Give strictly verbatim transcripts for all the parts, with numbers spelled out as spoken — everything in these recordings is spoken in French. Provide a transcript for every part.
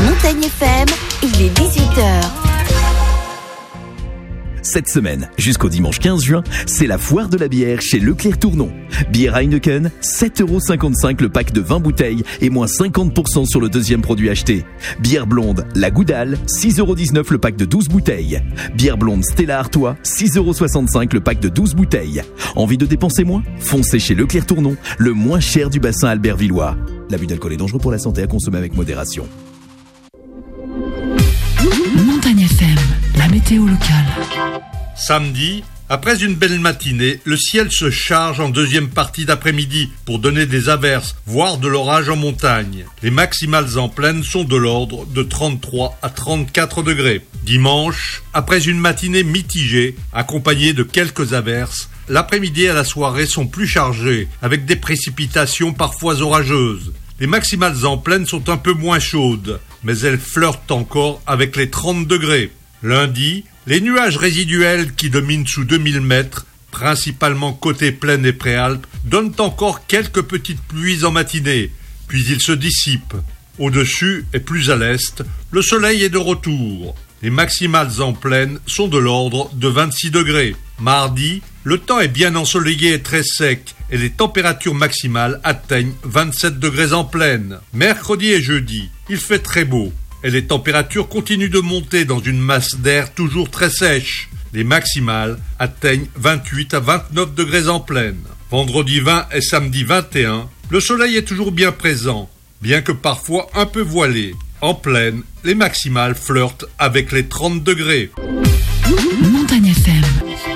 Montagne F M, il est dix-huit heures. Cette semaine, jusqu'au dimanche quinze juin, c'est la foire de la bière chez Leclerc Tournon. Bière Heineken, sept euros cinquante-cinq le pack de vingt bouteilles et moins cinquante pour cent sur le deuxième produit acheté. Bière blonde, la Goudal, six euros dix-neuf le pack de douze bouteilles. Bière blonde Stella Artois, six euros soixante-cinq le pack de douze bouteilles. Envie de dépenser moins ? Foncez chez Leclerc Tournon, le moins cher du bassin albervillois. L'abus d'alcool est dangereux pour la santé, à consommer avec modération. Montagne F M, la météo locale. Samedi, après une belle matinée, le ciel se charge en deuxième partie d'après-midi pour donner des averses, voire de l'orage en montagne. Les maximales en plaine sont de l'ordre de trente-trois à trente-quatre degrés. Dimanche, après une matinée mitigée, accompagnée de quelques averses, l'après-midi et la soirée sont plus chargés, avec des précipitations parfois orageuses. Les maximales en plaine sont un peu moins chaudes, mais elles flirtent encore avec les trente degrés. Lundi, les nuages résiduels qui dominent sous deux mille mètres, principalement côté plaine et préalpes, donnent encore quelques petites pluies en matinée, puis ils se dissipent. Au-dessus et plus à l'est, le soleil est de retour. Les maximales en plaine sont de l'ordre de vingt-six degrés. Mardi, le temps est bien ensoleillé et très sec, et les températures maximales atteignent vingt-sept degrés en plaine. Mercredi et jeudi, il fait très beau, et les températures continuent de monter dans une masse d'air toujours très sèche. Les maximales atteignent vingt-huit à vingt-neuf degrés en plaine. Vendredi vingt et samedi vingt et un, le soleil est toujours bien présent, bien que parfois un peu voilé. En plaine, les maximales flirtent avec les trente degrés. Montagne F M.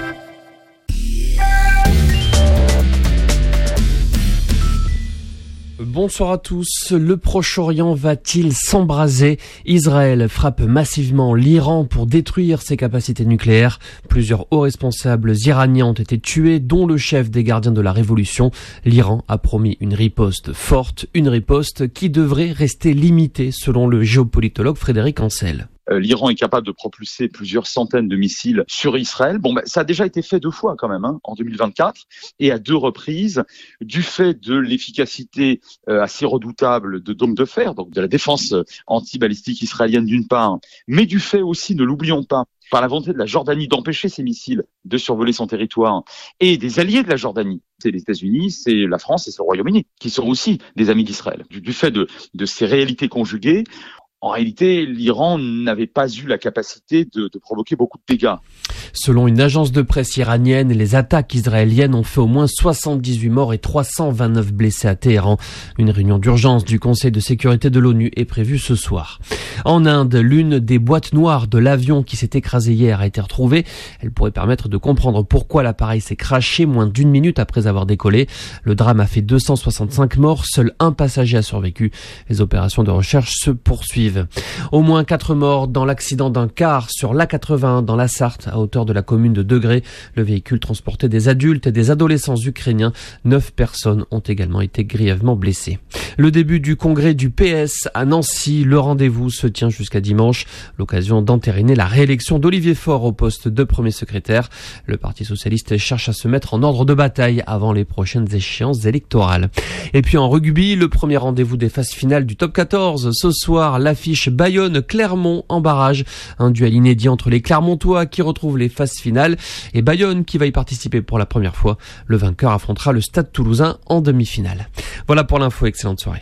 Bonsoir à tous. Le Proche-Orient va-t-il s'embraser ? Israël frappe massivement l'Iran pour détruire ses capacités nucléaires. Plusieurs hauts responsables iraniens ont été tués, dont le chef des gardiens de la révolution. L'Iran a promis une riposte forte, une riposte qui devrait rester limitée selon le géopolitologue Frédéric Ancel. Euh, L'Iran est capable de propulser plusieurs centaines de missiles sur Israël. Bon, ben, ça a déjà été fait deux fois quand même, hein, en deux mille vingt-quatre, et à deux reprises, du fait de l'efficacité euh, assez redoutable de dômes de fer, donc de la défense anti-balistique israélienne d'une part, mais du fait aussi, ne l'oublions pas, par la volonté de la Jordanie d'empêcher ces missiles de survoler son territoire, et des alliés de la Jordanie, c'est les États-Unis, c'est la France et c'est le Royaume-Uni, qui sont aussi des amis d'Israël. Du, du fait de, de ces réalités conjuguées, en réalité, l'Iran n'avait pas eu la capacité de, de provoquer beaucoup de dégâts. Selon une agence de presse iranienne, les attaques israéliennes ont fait au moins soixante-dix-huit morts et trois cent vingt-neuf blessés à Téhéran. Une réunion d'urgence du Conseil de sécurité de l'ONU est prévue ce soir. En Inde, l'une des boîtes noires de l'avion qui s'est écrasé hier a été retrouvée. Elle pourrait permettre de comprendre pourquoi l'appareil s'est crashé moins d'une minute après avoir décollé. Le drame a fait deux cent soixante-cinq morts, seul un passager a survécu. Les opérations de recherche se poursuivent. Au moins quatre morts dans l'accident d'un car sur l'A quatre-vingt-un dans la Sarthe, à hauteur de la commune de Degré. Le véhicule transportait des adultes et des adolescents ukrainiens. Neuf personnes ont également été grièvement blessées. Le début du congrès du P S à Nancy. Le rendez-vous se tient jusqu'à dimanche. L'occasion d'entériner la réélection d'Olivier Faure au poste de premier secrétaire. Le Parti socialiste cherche à se mettre en ordre de bataille avant les prochaines échéances électorales. Et puis en rugby, le premier rendez-vous des phases finales du top quatorze. Ce soir, l'affiche Bayonne-Clermont en barrage. Un duel inédit entre les Clermontois qui retrouvent les phases finales et Bayonne qui va y participer pour la première fois. Le vainqueur affrontera le Stade Toulousain en demi-finale. Voilà pour l'info, excellente soirée.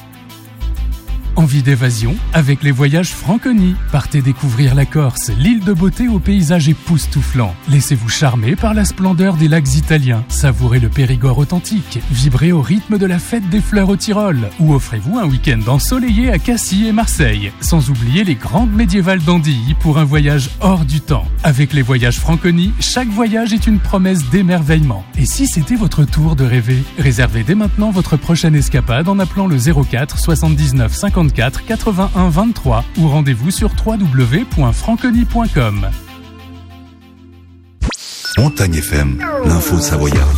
Envie d'évasion avec les voyages Franconi. Partez découvrir la Corse, l'île de beauté aux paysages époustouflants. Laissez-vous charmer par la splendeur des lacs italiens. Savourez le Périgord authentique. Vibrez au rythme de la fête des fleurs au Tyrol. Ou offrez-vous un week-end ensoleillé à Cassis et Marseille. Sans oublier les grandes médiévales d'Andilly pour un voyage hors du temps. Avec les voyages Franconi, chaque voyage est une promesse d'émerveillement. Et si c'était votre tour de rêver ? Réservez dès maintenant votre prochaine escapade en appelant le zéro quatre soixante-dix-neuf cinquante-quatre quatre-vingt-un vingt-trois ou rendez-vous sur w w w point franconi point com. Montagne F M, l'info savoyarde.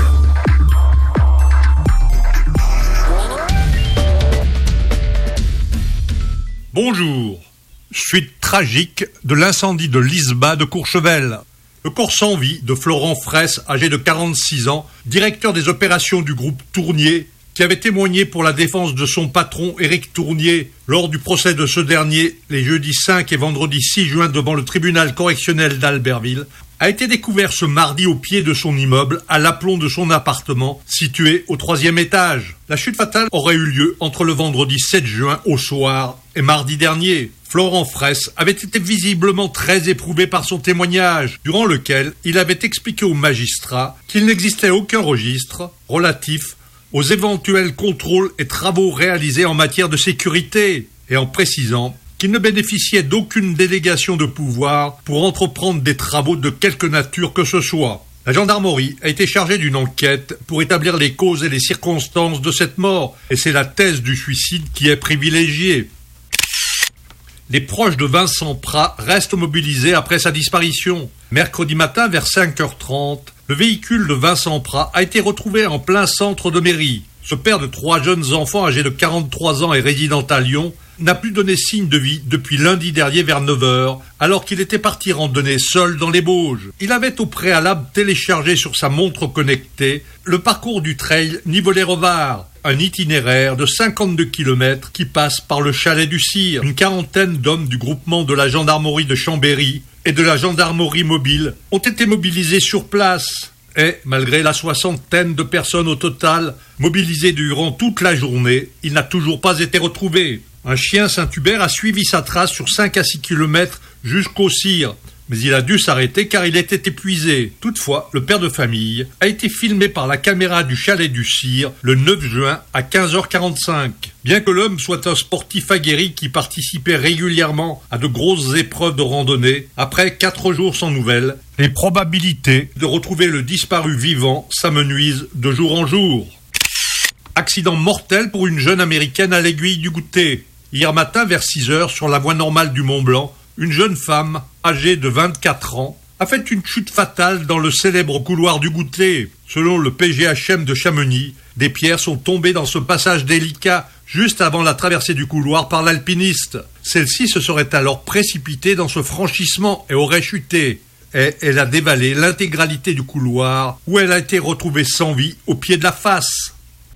Bonjour. Suite tragique de l'incendie de l'Isba de Courchevel. Le corps sans vie de Florent Fraisse, âgé de quarante-six ans, directeur des opérations du groupe Tournier, qui avait témoigné pour la défense de son patron Éric Tournier lors du procès de ce dernier les jeudis cinq et vendredi six juin devant le tribunal correctionnel d'Albertville, a été découvert ce mardi au pied de son immeuble, à l'aplomb de son appartement, situé au troisième étage. La chute fatale aurait eu lieu entre le vendredi sept juin au soir et mardi dernier. Florent Fraisse avait été visiblement très éprouvé par son témoignage, durant lequel il avait expliqué au magistrat qu'il n'existait aucun registre relatif aux éventuels contrôles et travaux réalisés en matière de sécurité, et en précisant qu'il ne bénéficiait d'aucune délégation de pouvoir pour entreprendre des travaux de quelque nature que ce soit. La gendarmerie a été chargée d'une enquête pour établir les causes et les circonstances de cette mort, et c'est la thèse du suicide qui est privilégiée. Les proches de Vincent Prat restent mobilisés après sa disparition. Mercredi matin, vers cinq heures trente, le véhicule de Vincent Prat a été retrouvé en plein centre de mairie. Ce père de trois jeunes enfants âgés de quarante-trois ans et résidant à Lyon n'a plus donné signe de vie depuis lundi dernier vers neuf heures, alors qu'il était parti randonner seul dans les Bauges. Il avait au préalable téléchargé sur sa montre connectée le parcours du trail Nivolay-Revard, un itinéraire de cinquante-deux kilomètres qui passe par le chalet du Cire. Une quarantaine d'hommes du groupement de la gendarmerie de Chambéry et de la gendarmerie mobile ont été mobilisés sur place. Et, malgré la soixantaine de personnes au total mobilisées durant toute la journée, il n'a toujours pas été retrouvé. Un chien Saint-Hubert a suivi sa trace sur cinq à six kilomètres jusqu'au Cire, mais il a dû s'arrêter car il était épuisé. Toutefois, le père de famille a été filmé par la caméra du chalet du Cire le neuf juin à quinze heures quarante-cinq. Bien que l'homme soit un sportif aguerri qui participait régulièrement à de grosses épreuves de randonnée, après quatre jours sans nouvelles, les probabilités de retrouver le disparu vivant s'amenuisent de jour en jour. Accident mortel pour une jeune américaine à l'Aiguille du Goûter. Hier matin, vers six heures, sur la voie normale du Mont-Blanc, une jeune femme, âgée de vingt-quatre ans, a fait une chute fatale dans le célèbre couloir du Goûter. Selon le P G H M de Chamonix, des pierres sont tombées dans ce passage délicat, juste avant la traversée du couloir par l'alpiniste. Celle-ci se serait alors précipitée dans ce franchissement et aurait chuté. Et elle a dévalé l'intégralité du couloir, où elle a été retrouvée sans vie au pied de la face.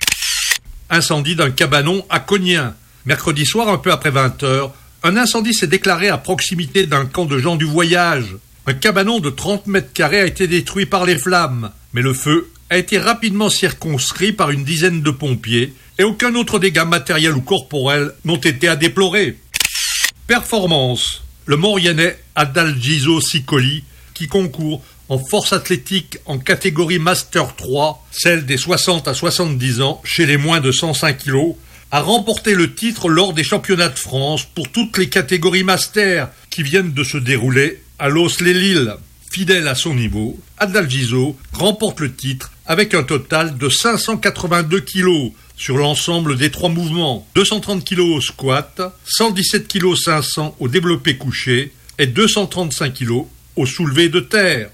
Incendie d'un cabanon à Cognien. Mercredi soir, un peu après vingt heures, un incendie s'est déclaré à proximité d'un camp de gens du voyage. Un cabanon de trente mètres carrés a été détruit par les flammes, mais le feu a été rapidement circonscrit par une dizaine de pompiers et aucun autre dégât matériel ou corporel n'ont été à déplorer. Performance. Le Mauriennais Adalgiso Sicoli, qui concourt en force athlétique en catégorie Master trois, celle des soixante à soixante-dix ans, chez les moins de cent cinq kilos, a remporté le titre lors des championnats de France pour toutes les catégories Master qui viennent de se dérouler à Los-les-Lilles. Fidèle à son niveau, Adalgiso remporte le titre avec un total de cinq cent quatre-vingt-deux kilos sur l'ensemble des trois mouvements, deux cent trente kilos au squat, cent dix-sept kilos cinq cents au développé couché et deux cent trente-cinq kilos au soulevé de terre.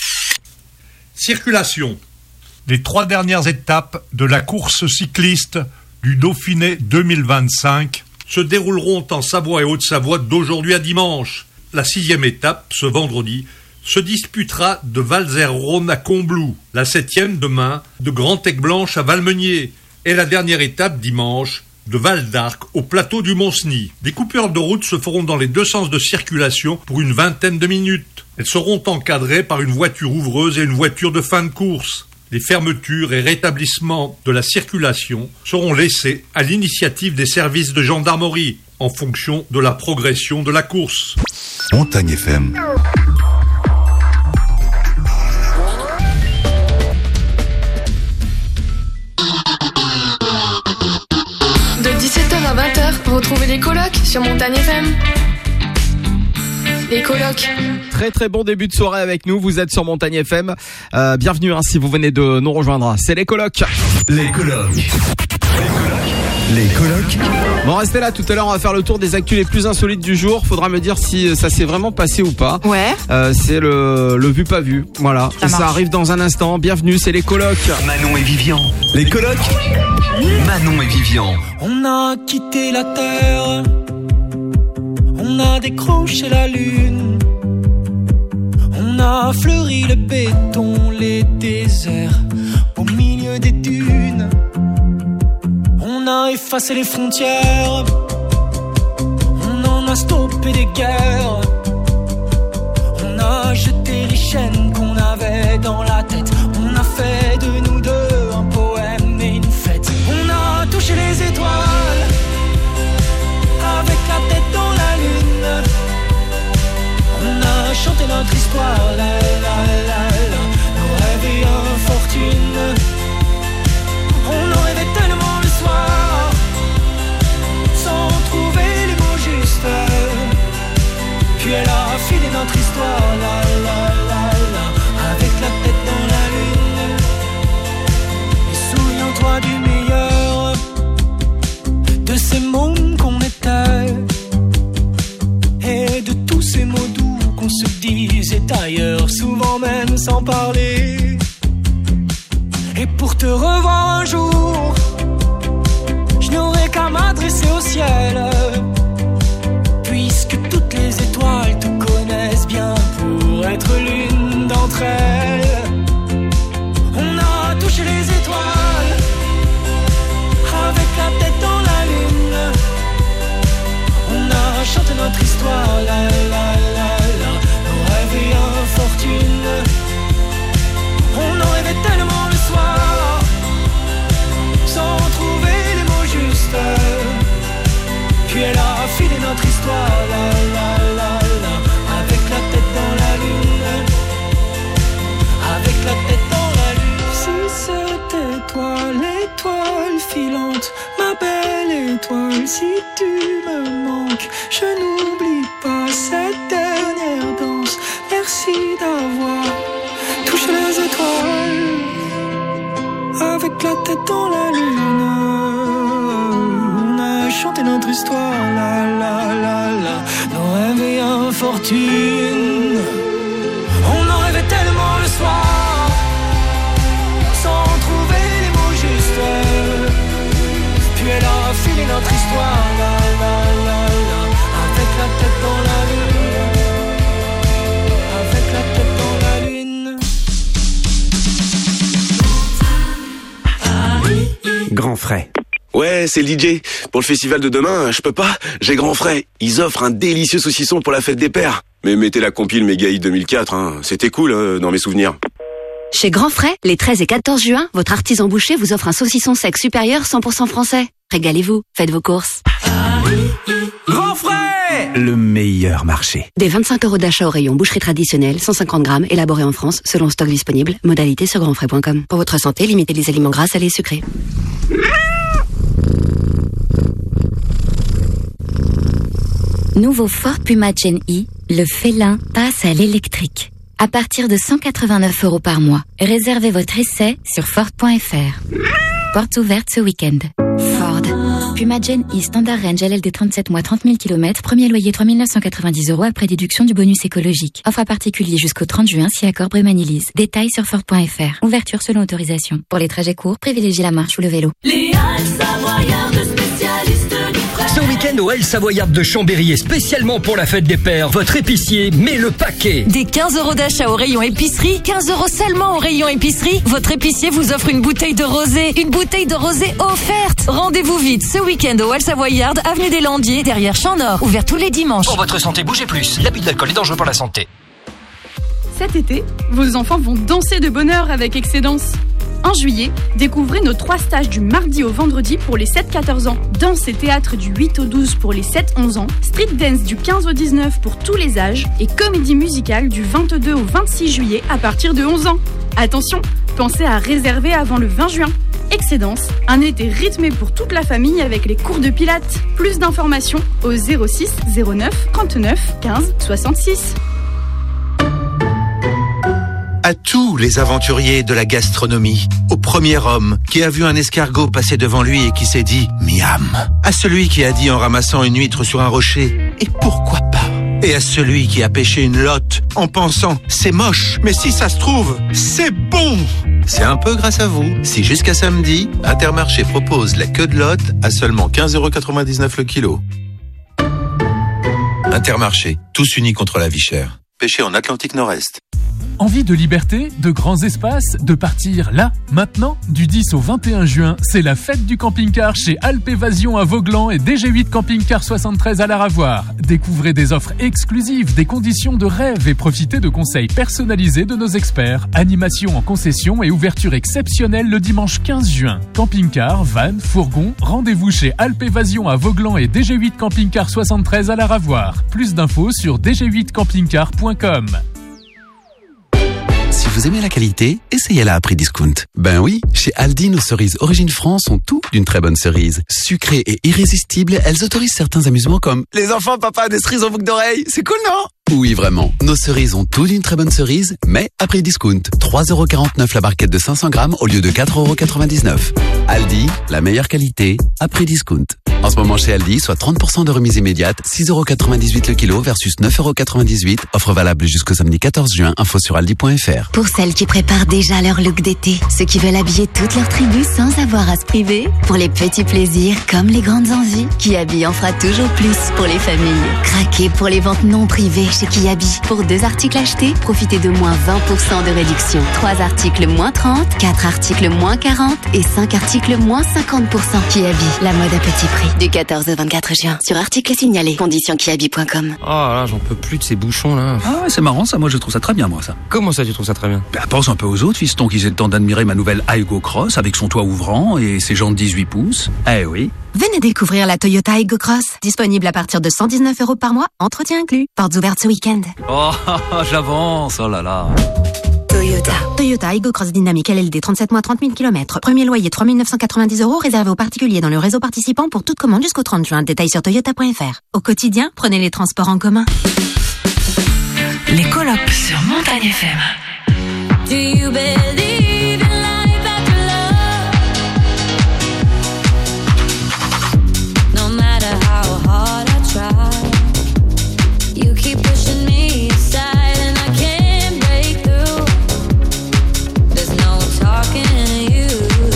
Circulation. Les trois dernières étapes de la course cycliste du Dauphiné deux mille vingt-cinq se dérouleront en Savoie et Haute-Savoie d'aujourd'hui à dimanche. La sixième étape, ce vendredi, se disputera de Valzerronne à Combloux, la septième demain de Grand-Aigueblanche à Valmeunier et la dernière étape dimanche de Val d'Arc au plateau du Mont-Cenis. Des coupures de route se feront dans les deux sens de circulation pour une vingtaine de minutes. Elles seront encadrées par une voiture ouvreuse et une voiture de fin de course. Les fermetures et rétablissements de la circulation seront laissés à l'initiative des services de gendarmerie en fonction de la progression de la course. Montagne F M. De dix-sept heures à vingt heures, retrouvez les colocs sur Montagne F M. Les colocs. Très très bon début de soirée avec nous, vous êtes sur Montagne F M. Euh, bienvenue hein, si vous venez de nous rejoindre, c'est les colocs. Les colocs. Les colocs. Bon, restez là, tout à l'heure on va faire le tour des actus les plus insolites du jour. Faudra me dire si ça s'est vraiment passé ou pas. Ouais. Euh, c'est le, le vu pas vu, voilà. Ça, ça arrive dans un instant, bienvenue, c'est les colocs. Manon et Vivian. Les colocs. Manon et Vivian. On a quitté la terre, on a décroché la lune, on a fleuri le béton, les déserts au milieu des dunes. a effacé les frontières, on en a stoppé des guerres, on a jeté les chaînes qu'on avait dans la tête, on a fait de nous deux un poème et une fête. On a touché les étoiles avec la tête dans la lune, on a chanté notre histoire, la la la la, nos rêves et infortunes. On en rêvait tellement le soir, sans trouver les mots justes. Puis elle a filé notre histoire, la la la la, avec la tête dans la lune. Et souviens-toi du meilleur de ces mômes qu'on était, et de tous ces mots doux qu'on se disait ailleurs, souvent même sans parler. Et pour te revoir un jour, je n'aurai qu'à m'adresser au ciel, puisque toutes les étoiles te connaissent bien pour être l'une d'entre elles. On a touché les étoiles avec la tête dans la lune, on a chanté notre histoire, la la la la, nos rêves et infortunes. On en rêvait tellement le soir, sans trouver les mots justes. Puis elle a filé notre histoire, la la la la, avec la tête dans la lune, avec la tête dans la lune. Si c'était toi l'étoile filante, ma belle étoile, si tu me manques, je n'oublie pas cette dernière danse. Merci d'avoir touché les étoiles avec la tête dans la lune. On a chanté notre histoire, la la la la, nos rêves et infortunes. On en rêvait tellement le soir, sans trouver les mots justes. Puis elle a filé notre histoire, la la la la, avec la tête dans la lune, avec la tête dans la lune. Grand frais. Ouais, c'est le D J. Pour le festival de demain, je peux pas. J'ai grand frais. Ils offrent un délicieux saucisson pour la fête des pères. Mais mettez la compile Méga Hit deux mille quatre, hein. C'était cool, hein, dans mes souvenirs. Chez Grand Frais, les treize et quatorze juin, votre artisan boucher vous offre un saucisson sec supérieur cent pour cent français. Régalez-vous, faites vos courses. Grand frais! Le meilleur marché. Des vingt-cinq euros d'achat au rayon boucherie traditionnelle, cent cinquante grammes, élaboré en France, selon stock disponible. Modalité sur grandfrais point com. Pour votre santé, limitez les aliments gras, salés et sucrés. Nouveau Ford Puma Gen E, le félin passe à l'électrique. À partir de cent quatre-vingt-neuf euros par mois. Réservez votre essai sur Ford point F R. Portes ouvertes ce week-end. Ford. Puma Gen E Standard Range L L D trente-sept mois trente mille kilomètres. Premier loyer trois mille neuf cent quatre-vingt-dix euros après déduction du bonus écologique. Offre à particulier jusqu'au trente juin si accord Brémanilise. Détails sur Ford point F R. Ouverture selon autorisation. Pour les trajets courts, privilégiez la marche ou le vélo. Les Halles Savoyardes spécialistes du frais. Ce week-end au Halles Savoyardes de Chambéry et spécialement pour la fête des pères, votre épicier met le paquet. Des quinze euros d'achat au rayon épicerie, quinze euros seulement au rayon épicerie. Votre épicier vous offre une bouteille de rosé. Une bouteille de rosé offerte. Rendez-vous vite ce week-end au Halles Savoyardes, avenue des Landiers, derrière Champ-Nord. Ouvert tous les dimanches. Pour votre santé, bougez plus. L'abus d'alcool est dangereux pour la santé. Cet été, vos enfants vont danser de bonheur avec Excédence. En juillet, découvrez nos trois stages du mardi au vendredi pour les sept quatorze ans. Danse et théâtre du huit au douze pour les sept onze ans. Street dance du quinze au dix-neuf pour tous les âges. Et comédie musicale du vingt-deux au vingt-six juillet à partir de onze ans. Attention, pensez à réserver avant le vingt juin. Excédence, un été rythmé pour toute la famille avec les cours de pilates. Plus d'informations au zéro six zéro neuf trente-neuf quinze soixante-six. À tous les aventuriers de la gastronomie, au premier homme qui a vu un escargot passer devant lui et qui s'est dit « miam », à celui qui a dit en ramassant une huître sur un rocher « et pourquoi pas ?» et à celui qui a pêché une lotte en pensant « c'est moche, mais si ça se trouve, c'est bon !» C'est un peu grâce à vous si jusqu'à samedi, Intermarché propose la queue de lotte à seulement quinze euros quatre-vingt-dix-neuf le kilo. Intermarché, tous unis contre la vie chère. Pêché en Atlantique Nord-Est. Envie de liberté, de grands espaces, de partir là, maintenant? Du dix au vingt et un juin, c'est la fête du camping-car chez Alpe Évasion à Voglan et D G huit Camping-Car soixante-treize à la Ravoire. Découvrez des offres exclusives, des conditions de rêve et profitez de conseils personnalisés de nos experts. Animation en concession et ouverture exceptionnelle le dimanche quinze juin. Camping-car, van, fourgon, rendez-vous chez Alpe Évasion à Voglan et D G huit Camping-Car soixante-treize à la Ravoire. Plus d'infos sur d g huit camping car point com. Si vous aimez la qualité, essayez-la à prix discount. Ben oui, chez Aldi, nos cerises Origine France ont tout d'une très bonne cerise. Sucrées et irrésistibles, elles autorisent certains amusements comme « Les enfants, papa, des cerises en boucle d'oreille, c'est cool, non ?» Oui, vraiment. Nos cerises ont tout d'une très bonne cerise, mais à prix discount. trois euros quarante-neuf la barquette de cinq cents grammes au lieu de quatre euros quatre-vingt-dix-neuf. Aldi, la meilleure qualité, à prix discount. En ce moment chez Aldi, soit trente pour cent de remise immédiate, six euros quatre-vingt-dix-huit le kilo versus neuf euros quatre-vingt-dix-huit. Offre valable jusqu'au samedi quatorze juin. Info sur aldi point f r. Pour celles qui préparent déjà leur look d'été, ceux qui veulent habiller toute leur tribu sans avoir à se priver, pour les petits plaisirs comme les grandes envies, Kiabi en fera toujours plus pour les familles. Craquez pour les ventes non privées chez Kiabi. Pour deux articles achetés, profitez de moins vingt pour cent de réduction. trois articles moins trente, quatre articles moins quarante et cinq articles moins cinquante pour cent. Kiabi, la mode à petit prix. Du quatorze au vingt-quatre juin. Sur article signalé. Conditions kiabi point com. Oh là, j'en peux plus de ces bouchons là. Ah ouais, c'est marrant ça. Moi, je trouve ça très bien, moi, ça. Comment ça, tu trouves ça très bien? Bah, pense un peu aux autres, fiston, qu'ils aient le temps d'admirer ma nouvelle Aygo Cross avec son toit ouvrant et ses jantes dix-huit pouces. Eh oui. Venez découvrir la Toyota Aygo Cross. Disponible à partir de cent dix-neuf euros par mois. Entretien inclus. Portes ouvertes ce week-end. Oh, j'avance. Oh là là. Toyota. Toyota Aygo Cross Dynamique L L D, trente-sept mois, trente mille kilomètres. Premier loyer trois mille neuf cent quatre-vingt-dix euros, réservé aux particuliers dans le réseau participant pour toute commande jusqu'au trente juin. Détails sur toyota point f r. Au quotidien, prenez les transports en commun. Les colocs sur Montagne F M. Do you believe in life after love? No matter how hard I try, you keep pushing me aside and I can't break through. There's no talking to you.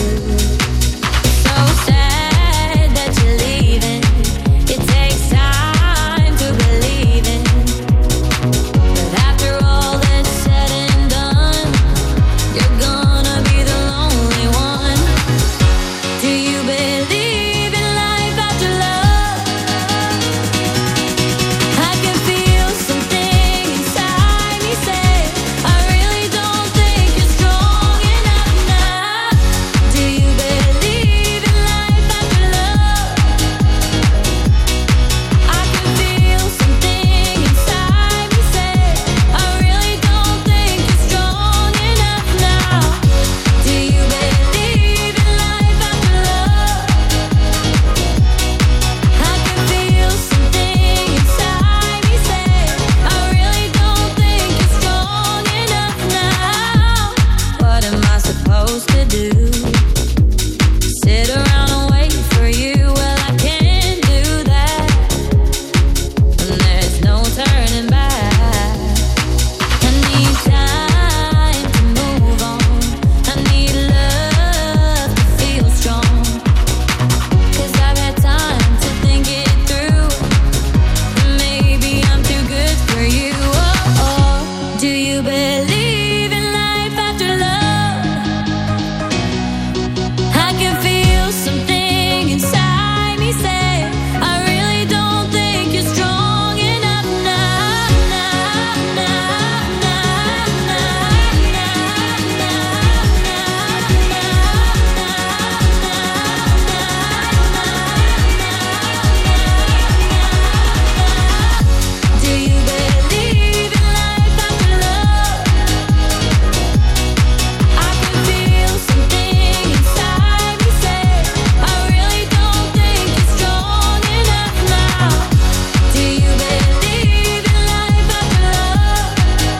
So sad that you're leaving. It takes time to believe in. But after all that's said and done, you're gonna be the lonely one. Do you believe in life after love? I can feel something inside me say, I really don't think you're strong enough now. Do you believe in life after love? I can feel something inside me say, I really don't think you're strong enough now. Do you believe in life after love? I can feel something inside me say, I really don't think you're strong enough now. What am I supposed to do? Sit around and wait for you? Well, I can't do that. And there's no turning back. I need time to move on. I need love to feel strong. Cause I've had time to think it through. Maybe I'm too good for you. Oh, oh. Do you believe in life after love? I can feel something inside me say, I really don't think you're strong enough now. Now, now, now, now, Do you believe in life after love? I can feel something inside me say, I really don't think you're strong enough now. Do you believe in life after love?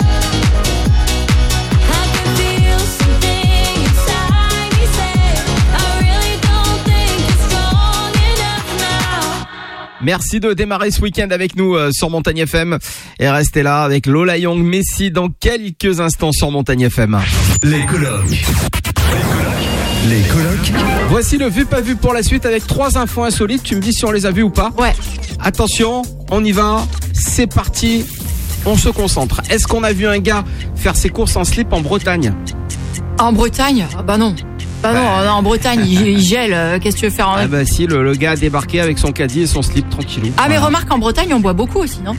I can feel something inside me say, I really don't think you're strong enough now. Merci de démarrer ce week-end avec nous euh, sur Montagne F M et restez là avec Lola Young Messi dans quelques instants sur Montagne F M. Les colocs. Les colocs. Voici le vu pas vu pour la suite avec trois infos insolites. Tu me dis si on les a vues ou pas. Ouais. Attention, on y va. C'est parti. on se concentre. Est-ce qu'on a vu un gars faire ses courses en slip en Bretagne? En Bretagne? Ah bah non. Bah non, non, en Bretagne, il, il gèle. euh, Qu'est-ce que tu veux faire en... Ah bah si, le, le gars a débarqué avec son caddie et son slip tranquillou. Ah mais Voilà. remarque, en Bretagne, on boit beaucoup aussi, non?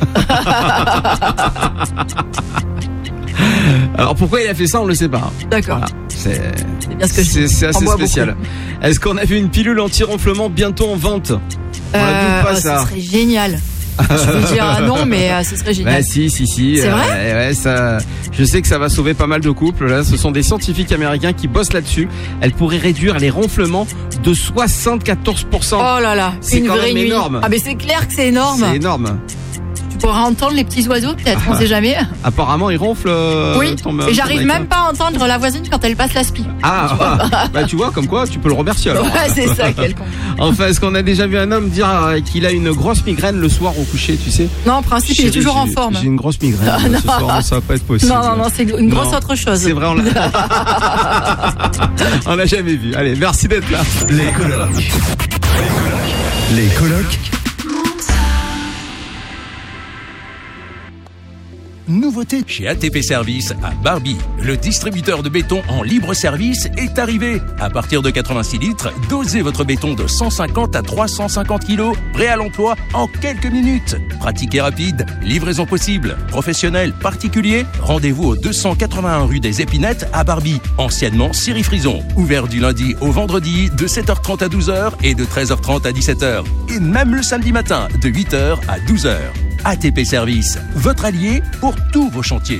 Alors pourquoi il a fait ça, on le sait pas. D'accord. Voilà. C'est C'est bien ce que je c'est dis. c'est On assez boit spécial. beaucoup. Est-ce qu'on a vu une pilule anti-ronflement bientôt en vente? On l'a vu Euh, ou pas oh, ça? Ce serait génial. Je veux dire ah non, mais euh, ce serait génial. Bah si, si, si. C'est euh, vrai ouais, ça, je sais que ça va sauver pas mal de couples. Là, ce sont des scientifiques américains qui bossent là-dessus. Elle pourrait réduire les ronflements de soixante-quatorze pour cent. Oh là là, C'est une quand vraie même nuit. énorme. Ah mais c'est clair que c'est énorme. C'est énorme. Tu pourras entendre les petits oiseaux peut-être, on sait jamais. Apparemment, ils ronflent. euh, Oui, ton- et ton j'arrive mec, même hein. pas à entendre la voisine quand elle passe l'aspi. Ah, bah tu vois, comme quoi, tu peux le remercier alors. Ouais, c'est ça, quel con. Enfin, est-ce qu'on a déjà vu un homme dire euh, qu'il a une grosse migraine le soir au coucher, tu sais? Non, en principe, il est Chérie, toujours en j'ai- forme. J'ai une grosse migraine. Ah, ce non. soir, non, ça va pas être possible. Non, non, non, c'est une grosse Non, autre chose. C'est vrai, on l'a... on l'a jamais vu. Allez, merci d'être là. Les colocs. Les colocs. Nouveauté chez A T P Service à Barbie. Le distributeur de béton en libre service est arrivé. À partir de quatre-vingt-six litres, dosez votre béton de cent cinquante à trois cent cinquante kilos, prêt à l'emploi en quelques minutes. Pratique et rapide, livraison possible. Professionnel, particulier, rendez-vous au deux cent quatre-vingt-un rue des Épinettes à Barbie, anciennement Syrie Frison. Ouvert du lundi au vendredi de sept heures trente à douze heures et de treize heures trente à dix-sept heures. Et même le samedi matin de huit heures à douze heures. A T P Service, votre allié pour tous vos chantiers.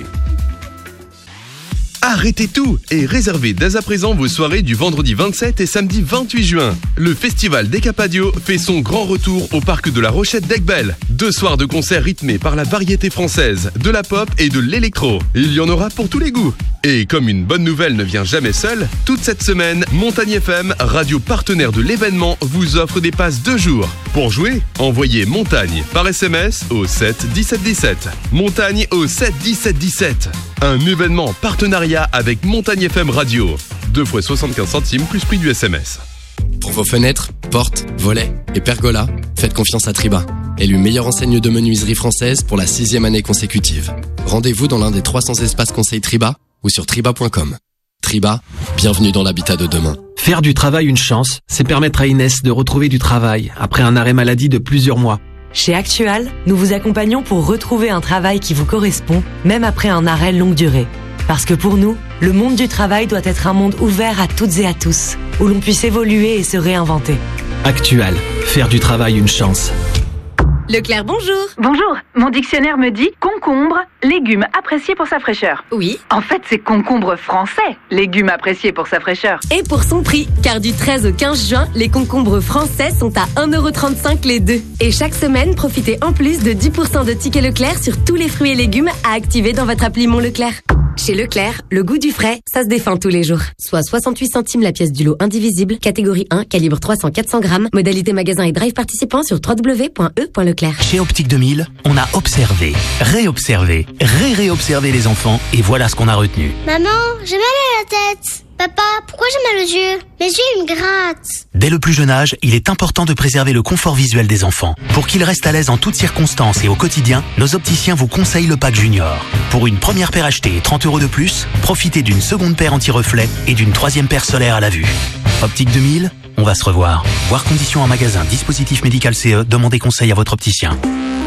Arrêtez tout et réservez dès à présent vos soirées du vendredi vingt-sept et samedi vingt-huit juin. Le festival Decapadio fait son grand retour au parc de la Rochette d'Aiguebelle. Deux soirs de concerts rythmés par la variété française, de la pop et de l'électro. Il y en aura pour tous les goûts. Et comme une bonne nouvelle ne vient jamais seule, toute cette semaine, Montagne F M, radio partenaire de l'événement, vous offre des passes deux jours. Pour jouer, envoyez Montagne par S M S au sept dix-sept dix-sept. Montagne au sept dix-sept dix-sept. Un événement partenariat avec Montagne F M Radio. deux fois soixante-quinze centimes plus prix du S M S. Pour vos fenêtres, portes, volets et pergolas, faites confiance à Triba. Élu meilleure enseigne de menuiserie française pour la sixième année consécutive. Rendez-vous dans l'un des trois cents espaces conseils Triba ou sur triba point com. Triba, bienvenue dans l'habitat de demain. Faire du travail une chance, c'est permettre à Inès de retrouver du travail après un arrêt maladie de plusieurs mois. Chez Actual, nous vous accompagnons pour retrouver un travail qui vous correspond, même après un arrêt longue durée. Parce que pour nous, le monde du travail doit être un monde ouvert à toutes et à tous, où l'on puisse évoluer et se réinventer. Actual, faire du travail une chance. Leclerc, bonjour. Bonjour, mon dictionnaire me dit concombre, légume apprécié pour sa fraîcheur. Oui. En fait, c'est concombre français, légume apprécié pour sa fraîcheur. Et pour son prix, car du treize au quinze juin, les concombres français sont à un euro trente-cinq les deux. Et chaque semaine, profitez en plus de dix pour cent de tickets Leclerc sur tous les fruits et légumes à activer dans votre appli Mon Leclerc. Chez Leclerc, le goût du frais, ça se défend tous les jours. Soit soixante-huit centimes la pièce du lot indivisible, catégorie un, calibre trois cents à quatre cents grammes, modalité magasin et drive participant sur w w w point e point leclerc. Chez Optique deux mille, on a observé, réobservé, ré-réobservé les enfants et voilà ce qu'on a retenu. Maman, j'ai mal à la tête. Papa, pourquoi j'ai mal aux yeux? Mes yeux, ils me grattent. Dès le plus jeune âge, il est important de préserver le confort visuel des enfants. Pour qu'ils restent à l'aise en toutes circonstances et au quotidien, nos opticiens vous conseillent le pack Junior. Pour une première paire achetée et trente euros de plus, profitez d'une seconde paire anti-reflet et d'une troisième paire solaire à la vue. Optique deux mille, on va se revoir. Voir conditions en magasin, dispositif médical C E, demandez conseil à votre opticien.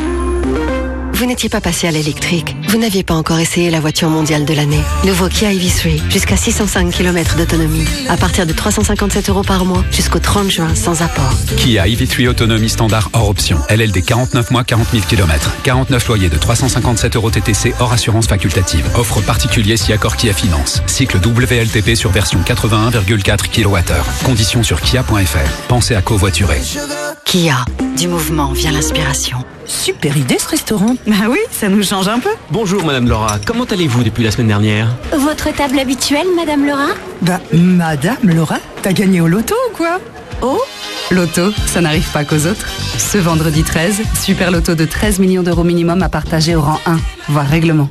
Vous n'étiez pas passé à l'électrique. Vous n'aviez pas encore essayé la voiture mondiale de l'année. Nouveau Kia E V trois, jusqu'à six cent cinq kilomètres d'autonomie. À partir de trois cent cinquante-sept euros par mois, jusqu'au trente juin, sans apport. Kia E V trois autonomie standard hors option. L L D quarante-neuf mois, quarante mille kilomètres. quarante-neuf loyers de trois cent cinquante-sept euros T T C hors assurance facultative. Offre particulier si accord Kia Finance. Cycle W L T P sur version quatre-vingt-un virgule quatre kilowattheures. Conditions sur kia point f r. Pensez à covoiturer. Kia, du mouvement vient l'inspiration. Super idée ce restaurant. Bah oui, ça nous change un peu. Bonjour Madame Laura, comment allez-vous depuis la semaine dernière? Votre table habituelle, Madame Laura? Bah, Madame Laura, t'as gagné au loto ou quoi? Oh, loto, ça n'arrive pas qu'aux autres. Ce vendredi treize, super loto de treize millions d'euros minimum à partager au rang un, voire règlement.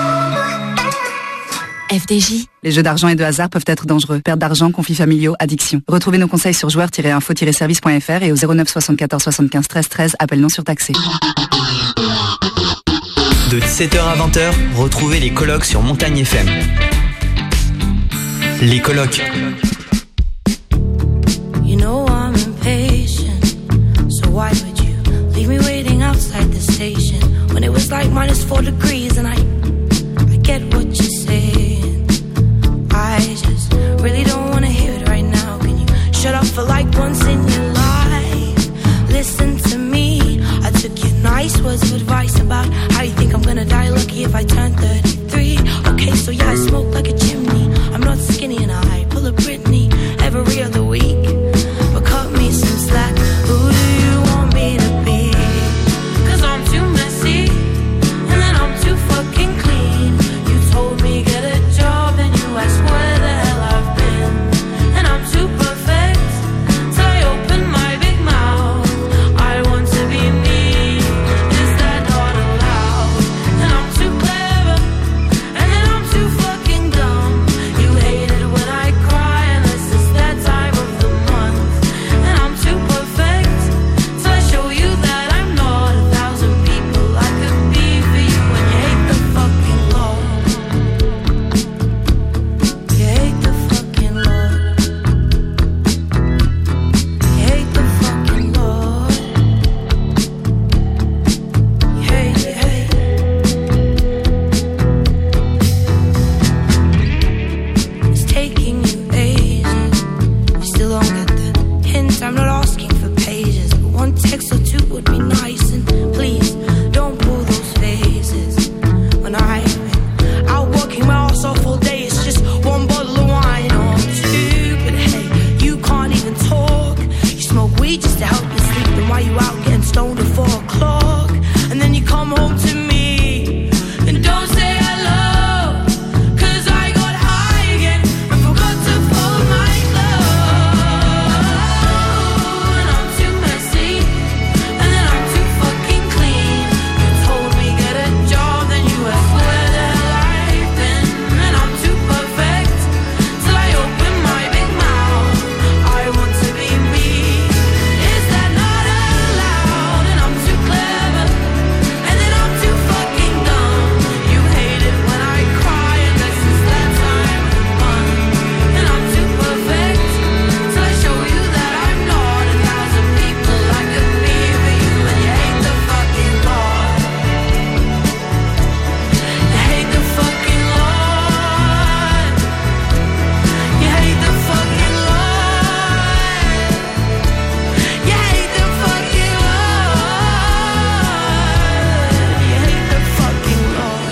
F D J. Les jeux d'argent et de hasard peuvent être dangereux. Perte d'argent, conflits familiaux, addiction. Retrouvez nos conseils sur joueurs tiret info tiret service point f r et au zéro neuf soixante-quatorze soixante-quinze treize treize, appel non surtaxé. De dix-sept heures à vingt heures, retrouvez les colloques sur Montagne F M. Les colloques. You know I'm impatient, so why would you leave me waiting outside the station when it was like minus four degrees and I, I get what you're saying. I just really don't wanna hear it right now. Can you shut up for like once in your life? Listen to me. I took your nice words of advice about how you think I'm gonna die lucky if I turn thirty-three. Okay, so yeah, I smoke like a chimney. I'm not skinny and I pull a Britney every other week. But cut me some slack. Who do you want me to be? Cause I'm too messy and then I'm too fucking clean. You told me get a job and you asked where the hell I've been. And I'm too perfect till I open my big mouth. I want to be me. Is that not allowed? And I'm too clever and then I'm too fucking dumb. You hate it when I cry unless it's that time of the month. And I'm too perfect till I show you that I'm not a thousand people I could be for you. And you hate the fucking Lord. You hate the fucking Lord. You hate the fucking Lord. You hate, you hate. It's taking you ages. You still don't get the hint. I'm not asking for pages, but one text or two would be nice. And please don't pull those faces. When I've been out working my ass off all day, it's just one bottle of wine or two. But hey, you can't even talk. You smoke weed just to help you sleep. And why you out getting stoned at four o'clock? And then you come home to me and don't say hello. Cause I got high again and forgot to fold my clothes. And I'm too messy and then I'm too fucking clean. You told me get a job, then you asked where the hell I've been. And I'm too perfect till I open my big mouth. I want to be me. Is that not allowed? And I'm too clever and then I'm too fucking dumb. You hate it when I cry unless it's that time of the month. And I'm too perfect till I show you that I'm not a thousand people I could be for you. And you hate the fucking Lord. You hate the fucking Lord. You hate the fucking Lord. You hate the fucking Lord. You hate the fucking Lord.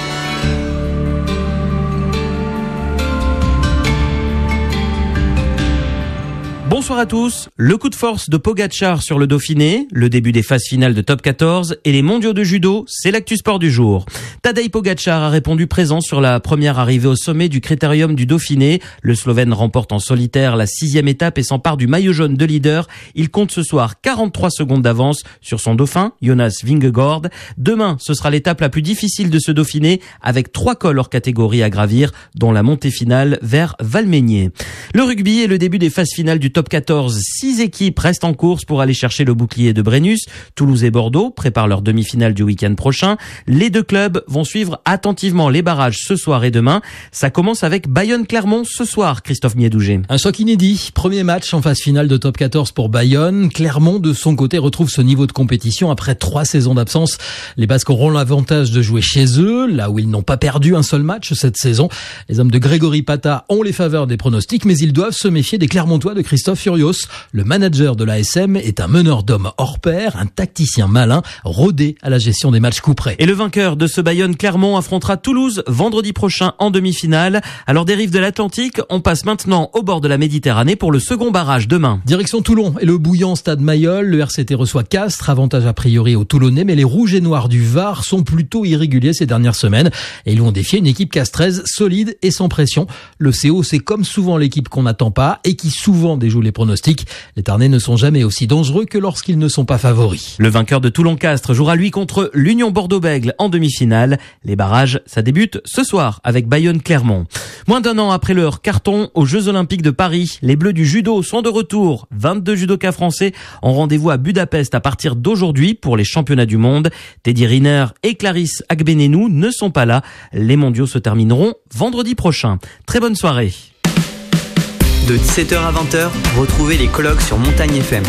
Bonsoir à tous. Le coup de force de Pogacar sur le Dauphiné, le début des phases finales de Top quatorze et les mondiaux de judo, c'est l'actu sport du jour. Tadej Pogacar a répondu présent sur la première arrivée au sommet du Critérium du Dauphiné. Le Slovène remporte en solitaire la sixième étape et s'empare du maillot jaune de leader. Il compte ce soir quarante-trois secondes d'avance sur son dauphin, Jonas Vingegaard. Demain, ce sera l'étape la plus difficile de ce Dauphiné, avec trois cols hors catégorie à gravir, dont la montée finale vers Valmeinier. Le rugby est le début des phases finales du Top quatorze. Six équipes restent en course pour aller chercher le bouclier de Brennus. Toulouse et Bordeaux préparent leur demi-finale du week-end prochain. Les deux clubs vont suivre attentivement les barrages ce soir et demain. Ça commence avec Bayonne-Clermont ce soir, Christophe Miedouget. Un choc inédit. Premier match en phase finale de Top quatorze pour Bayonne. Clermont, de son côté, retrouve ce niveau de compétition après trois saisons d'absence. Les Basques auront l'avantage de jouer chez eux, là où ils n'ont pas perdu un seul match cette saison. Les hommes de Grégory Pata ont les faveurs des pronostics, mais ils doivent se méfier des Clermontois de Christophe Furios. Le manager de l'A S M est un meneur d'hommes hors pair, un tacticien malin, rodé à la gestion des matchs couperets. Et le vainqueur de ce Bayonne-Clermont affrontera Toulouse vendredi prochain en demi-finale. Alors des rives de l'Atlantique, on passe maintenant au bord de la Méditerranée pour le second barrage demain. Direction Toulon et le bouillant stade Mayol. Le R C T reçoit Castres, avantage a priori aux Toulonnais, mais les rouges et noirs du Var sont plutôt irréguliers ces dernières semaines et ils vont défier une équipe castraise solide et sans pression. Le C O, c'est comme souvent l'équipe qu'on n'attend pas et qui souvent déjoue les pronostic. Les Tarnais ne sont jamais aussi dangereux que lorsqu'ils ne sont pas favoris. Le vainqueur de Toulon-Castres jouera lui contre l'Union Bordeaux-Bègles en demi-finale. Les barrages, ça débute ce soir avec Bayonne-Clermont. Moins d'un an après leur carton aux Jeux Olympiques de Paris, les Bleus du judo sont de retour. vingt-deux judokas français ont rendez-vous à Budapest à partir d'aujourd'hui pour les championnats du monde. Teddy Riner et Clarisse Agbenenou ne sont pas là. Les mondiaux se termineront vendredi prochain. Très bonne soirée. De dix-sept heures à vingt heures, retrouvez les colloques sur Montagne F M.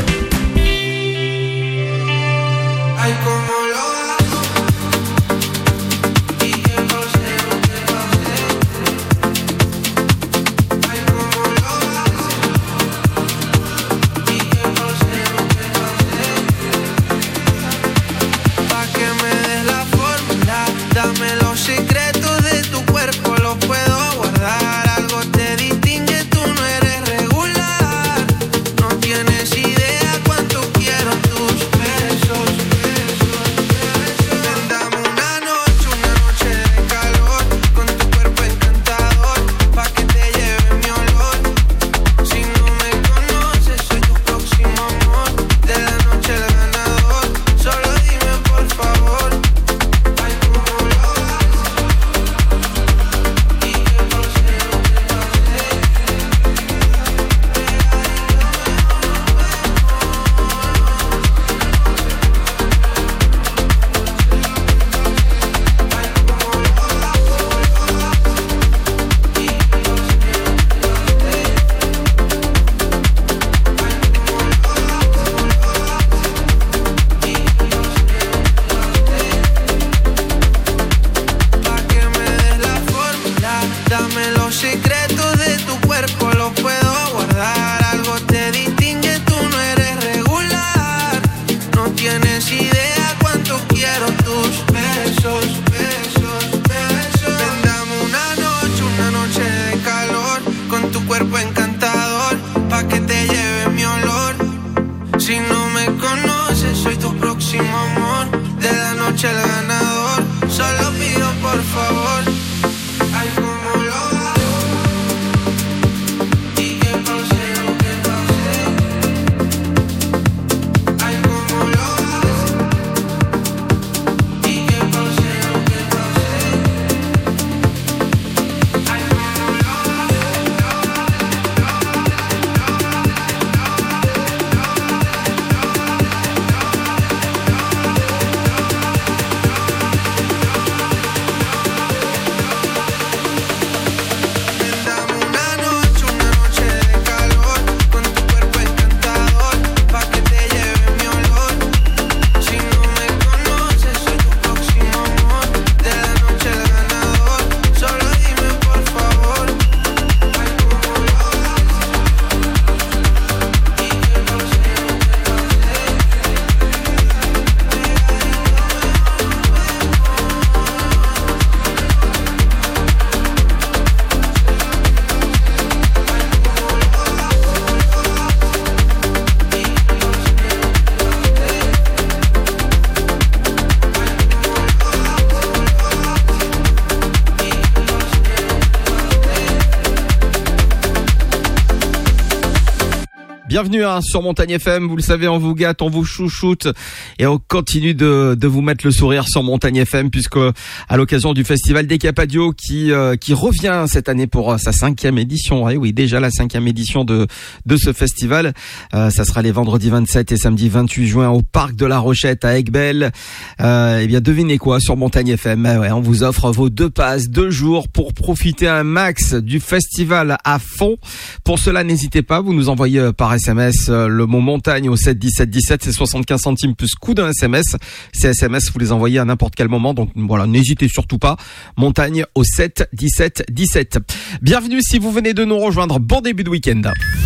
Bienvenue hein, sur Montagne F M, vous le savez, on vous gâte, on vous chouchoute et on continue de, de vous mettre le sourire sur Montagne F M puisque à l'occasion du Festival des Capadios qui euh, qui revient cette année pour sa cinquième édition, et oui déjà la cinquième édition de de ce festival, euh, ça sera les vendredis vingt-sept et samedi vingt-huit juin au Parc de la Rochette à Aiguebelle. Euh, et bien devinez quoi sur Montagne F M, ouais, on vous offre vos deux passes, deux jours pour profiter un max du festival à fond. Pour cela, n'hésitez pas, vous nous envoyez par S M S le mot montagne au sept dix-sept dix-sept, c'est soixante-quinze centimes plus coût d'un S M S. Ces S M S, vous les envoyez à n'importe quel moment, donc voilà, n'hésitez surtout pas. Montagne au sept dix-sept dix-sept. Bienvenue si vous venez de nous rejoindre, bon début de week-end.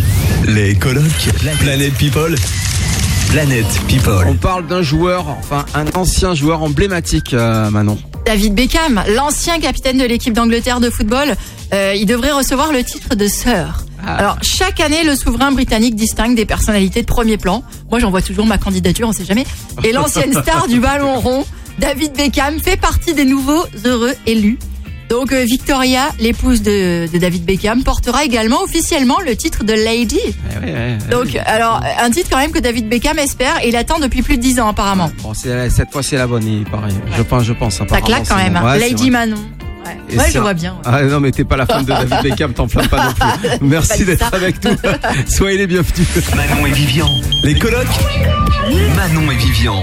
Les colloques Planète People. Planète People. On parle d'un joueur, enfin un ancien joueur emblématique, euh, Manon. David Beckham, l'ancien capitaine de l'équipe d'Angleterre de football, euh, il devrait recevoir le titre de Sir. Ah. Alors, chaque année, le souverain britannique distingue des personnalités de premier plan. Moi, j'envoie toujours ma candidature, on sait jamais. Et l'ancienne star du ballon rond, David Beckham, fait partie des nouveaux heureux élus. Donc euh, Victoria, l'épouse de, de David Beckham, portera également officiellement le titre de Lady. Ouais, ouais, ouais, Donc ouais. alors un titre quand même que David Beckham espère et il attend depuis plus de dix ans apparemment. Bon, c'est, cette fois c'est la bonne, il paraît. Je pense, je pense. Ça claque quand même. Hein. Ouais, Lady Manon. Ouais, ouais je vois bien. Ouais. Ah non, mais t'es pas la femme de David Beckham, t'enflammes pas non plus. Merci d'être avec nous. Soyez les bienvenus. Manon et Vivian, les colocs. Manon et Vivian.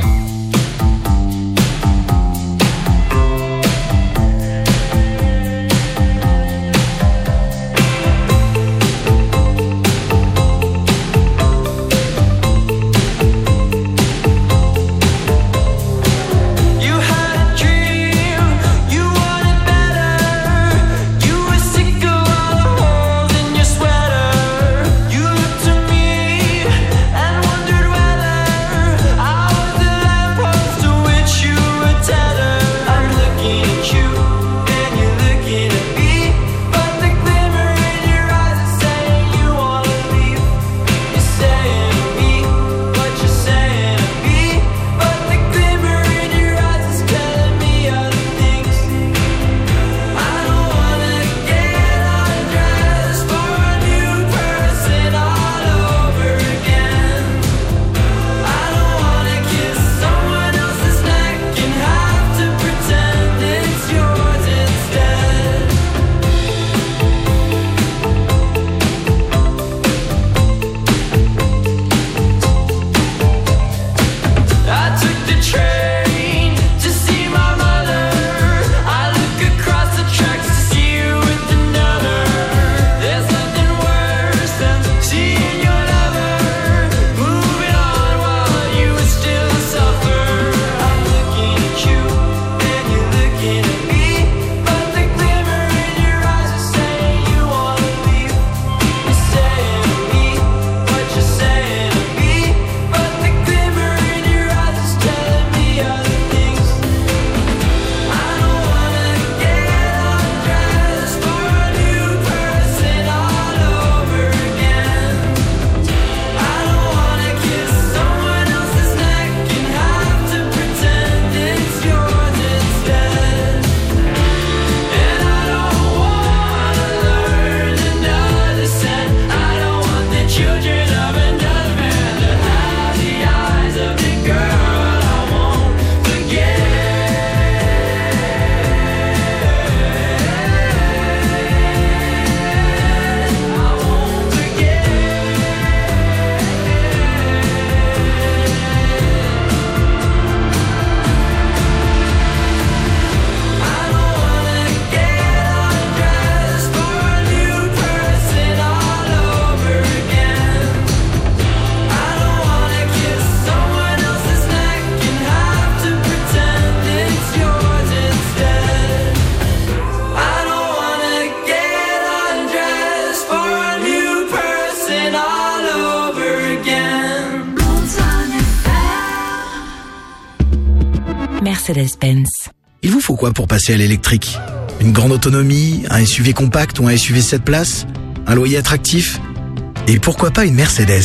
Mercedes-Benz. Il vous faut quoi pour passer à l'électrique? Une grande autonomie, un S U V compact ou un S U V sept places? Un loyer attractif? Et pourquoi pas une Mercedes?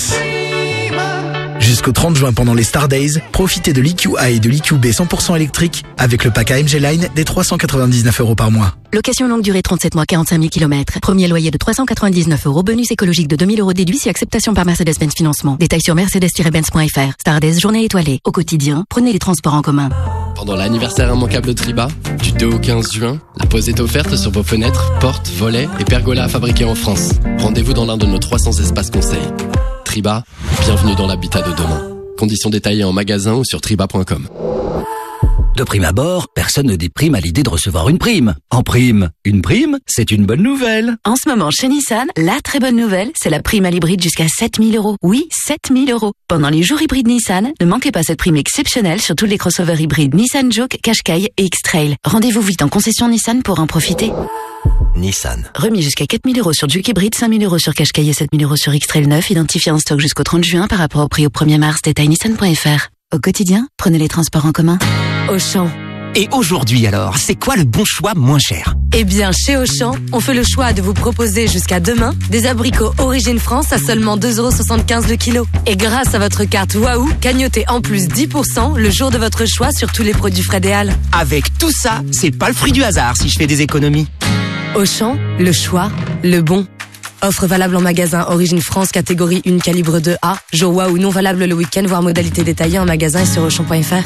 Jusqu'au trente juin pendant les Star Days, profitez de l'E Q A et de l'E Q B cent pour cent électrique avec le pack A M G Line des trois cent quatre-vingt-dix-neuf euros par mois. Location longue durée trente-sept mois, quarante-cinq mille kilomètres. Premier loyer de trois cent quatre-vingt-dix-neuf euros. Bonus écologique de deux mille euros déduit si acceptation par Mercedes-Benz Financement. Détails sur mercedes tiret benz point f r. Star Days, journée étoilée. Au quotidien, prenez les transports en commun. Pendant l'anniversaire immanquable Triba, du deux au quinze juin, la pose est offerte sur vos fenêtres, portes, volets et pergolas fabriqués en France. Rendez-vous dans l'un de nos trois cents espaces conseils. Triba, bienvenue dans l'habitat de demain. Conditions détaillées en magasin ou sur triba point com. De prime abord, personne ne déprime à l'idée de recevoir une prime. En prime, une prime, c'est une bonne nouvelle. En ce moment, chez Nissan, la très bonne nouvelle, c'est la prime à l'hybride jusqu'à sept mille euros. Oui, sept mille euros. Pendant les jours hybrides Nissan, ne manquez pas cette prime exceptionnelle sur tous les crossovers hybrides Nissan Juke, Qashqai et X-Trail. Rendez-vous vite en concession Nissan pour en profiter. Nissan. Remis jusqu'à quatre mille euros sur Juke hybride, cinq mille euros sur Qashqai et sept mille euros sur X-Trail neuf, identifié en stock jusqu'au trente juin par rapport au prix au premier mars. Détail nissan point f r. Au quotidien, prenez les transports en commun. Auchan. Et aujourd'hui alors, c'est quoi le bon choix moins cher? Eh bien, chez Auchan, on fait le choix de vous proposer jusqu'à demain des abricots Origine France à seulement deux euros soixante-quinze le kilo. Et grâce à votre carte Waouh, cagnotez en plus dix pour cent le jour de votre choix sur tous les produits Frédéal. Avec tout ça, c'est pas le fruit du hasard si je fais des économies. Auchan, le choix, le bon. Offre valable en magasin Origine France catégorie un calibre deux A. Jour Waouh non valable le week-end, voire modalité détaillée en magasin et sur auchan point f r.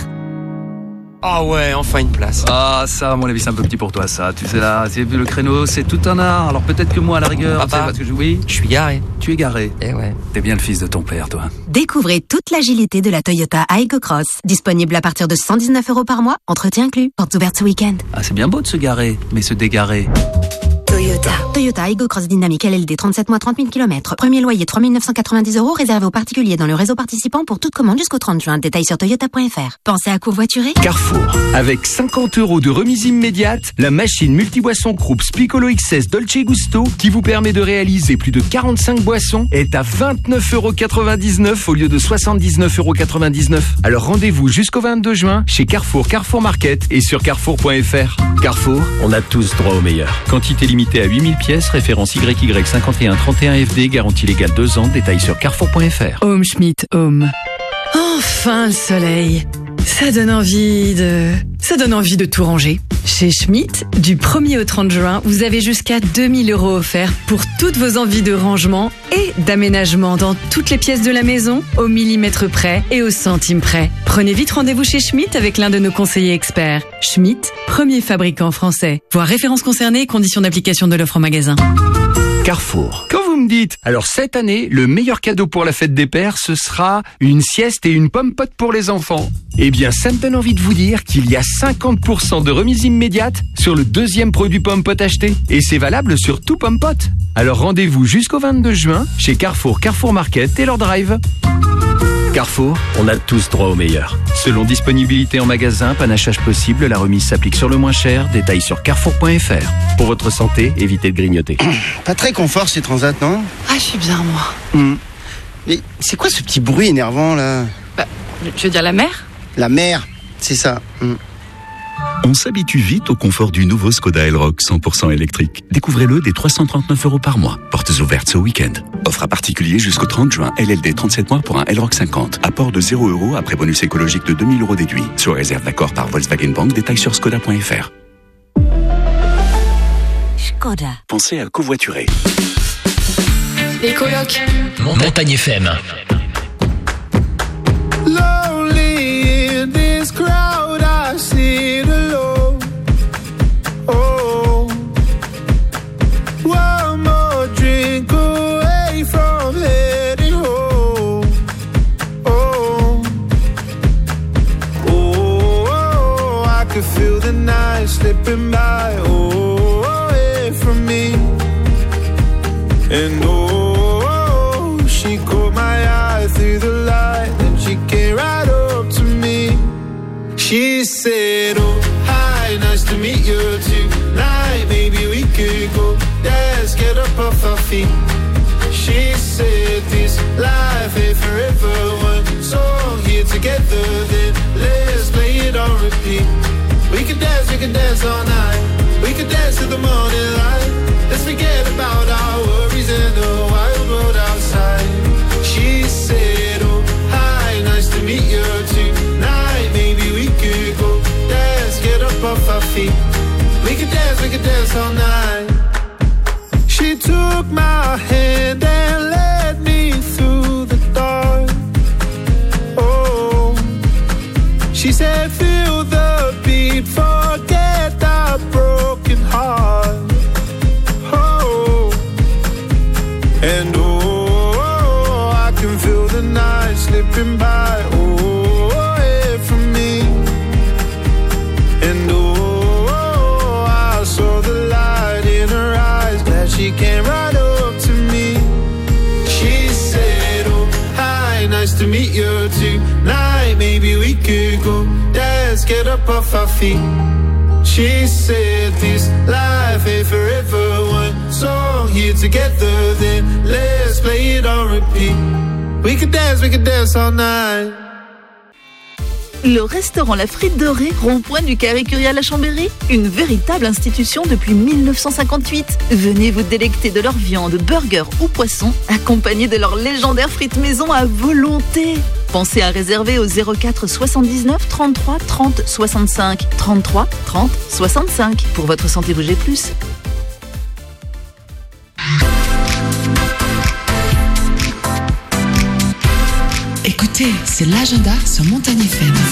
Ah ouais, enfin une place. Ah ça, à mon avis, c'est un peu petit pour toi, ça. Tu sais là, c'est vu le créneau, c'est tout un art. Alors peut-être que moi, à la rigueur, Papa, tu sais, parce que je, oui, je suis garé. Tu es garé. Eh ouais. T'es bien le fils de ton père, toi. Découvrez toute l'agilité de la Toyota Aygo Cross. Disponible à partir de cent dix-neuf euros par mois, entretien inclus. Portes ouvertes ce week-end. Ah, c'est bien beau de se garer, mais se dégarer. Toyota. Toyota Aygo Cross Dynamique L L D, trente-sept mois, trente mille kilomètres. Premier loyer trois mille neuf cent quatre-vingt-dix euros, réservé aux particuliers dans le réseau participant pour toute commande jusqu'au trente juin. Détails sur toyota point f r. Pensez à covoiturer? Carrefour. Avec cinquante euros de remise immédiate, la machine multiboisson Krups Piccolo X S Dolce Gusto, qui vous permet de réaliser plus de quarante-cinq boissons, est à vingt-neuf euros quatre-vingt-dix-neuf au lieu de soixante-dix-neuf euros quatre-vingt-dix-neuf. Alors rendez-vous jusqu'au vingt-deux juin chez Carrefour, Carrefour Market et sur carrefour point f r. Carrefour, on a tous droit au meilleur. Quantité limitée à huit mille pièces, référence Y Y cinquante et un trente et un F D, garantie légale deux ans, détail sur carrefour point f r. Home Schmidt Home. Enfin le soleil. Ça donne envie de... Ça donne envie de tout ranger. Chez Schmidt, du premier au trente juin, vous avez jusqu'à deux mille euros offerts pour toutes vos envies de rangement et d'aménagement dans toutes les pièces de la maison, au millimètre près et au centime près. Prenez vite rendez-vous chez Schmidt avec l'un de nos conseillers experts. Schmidt, premier fabricant français. Voir références concernées et conditions d'application de l'offre en magasin. Carrefour. Quand vous me dites, alors cette année, le meilleur cadeau pour la fête des pères, ce sera une sieste et une pomme pote pour les enfants. Eh bien, ça me donne envie de vous dire qu'il y a cinquante pour cent de remise immédiate sur le deuxième produit pomme pote acheté. Et c'est valable sur tout pomme pote. Alors rendez-vous jusqu'au vingt-deux juin chez Carrefour, Carrefour Market et leur drive. Carrefour, on a tous droit au meilleur. Selon disponibilité en magasin, panachage possible, la remise s'applique sur le moins cher. Détail sur carrefour point f r. Pour votre santé, évitez de grignoter. Pas très confort ces transats, non? Ah, je suis bien, moi. Mmh. Mais c'est quoi ce petit bruit énervant, là? Bah, je veux dire la mer? La mer, c'est ça. Mmh. On s'habitue vite au confort du nouveau Skoda Elroq cent pour cent électrique. Découvrez-le dès trois cent trente-neuf euros par mois. Portes ouvertes ce week-end. Offre à particulier jusqu'au trente juin. L L D trente-sept mois pour un Elroq cinquante. Apport de zéro euros après bonus écologique de deux mille euros déduit. Sur réserve d'accord par Volkswagen Bank. Détails sur skoda point f r. Skoda. Pensez à covoiturer. Les colocs. Montagne F M. Lonely in this crowd, I sit alone. Oh, one more drink away from heading home. Oh, oh, oh, I can feel the night slipping by. Oh, away from me. And oh, she caught my eye through the light, and she came right up to me. She said, oh, hi, nice to meet you tonight. Maybe we could go dance, get up off our feet. She said, this life ain't forever. One song here together, then let's play it on repeat. We could dance, we could dance all night. We could dance till the morning light. Let's forget about our worries and the wild world outside. She said, oh, hi, nice to meet you tonight. Maybe we could go dance, get up off our feet. We could dance, we could dance all night. She took my hand and led me through the dark. Oh, she said, feel the beat, forget the broken heart. Oh, and oh, I can feel the night slipping by. Oh, away from me. And oh, I saw the light in her eyes. Glad she came right up to me. She said, oh, hi, nice to meet you tonight. Maybe we could go dance, get up off our feet. She said, this life ain't forever. One song here together, then let's play it on repeat. We could dance, we could dance all night. Le restaurant La Frite Dorée, rond-point du Carré Curial à Chambéry, une véritable institution depuis mille neuf cent cinquante-huit. Venez vous délecter de leur viande, burger ou poisson, accompagné de leur légendaire frites maison à volonté. Pensez à réserver au zéro quatre soixante-dix-neuf trente-trois trente soixante-cinq, trente-trois trente soixante-cinq pour votre santé bouger plus. Écoutez, c'est l'agenda sur Montagne F M.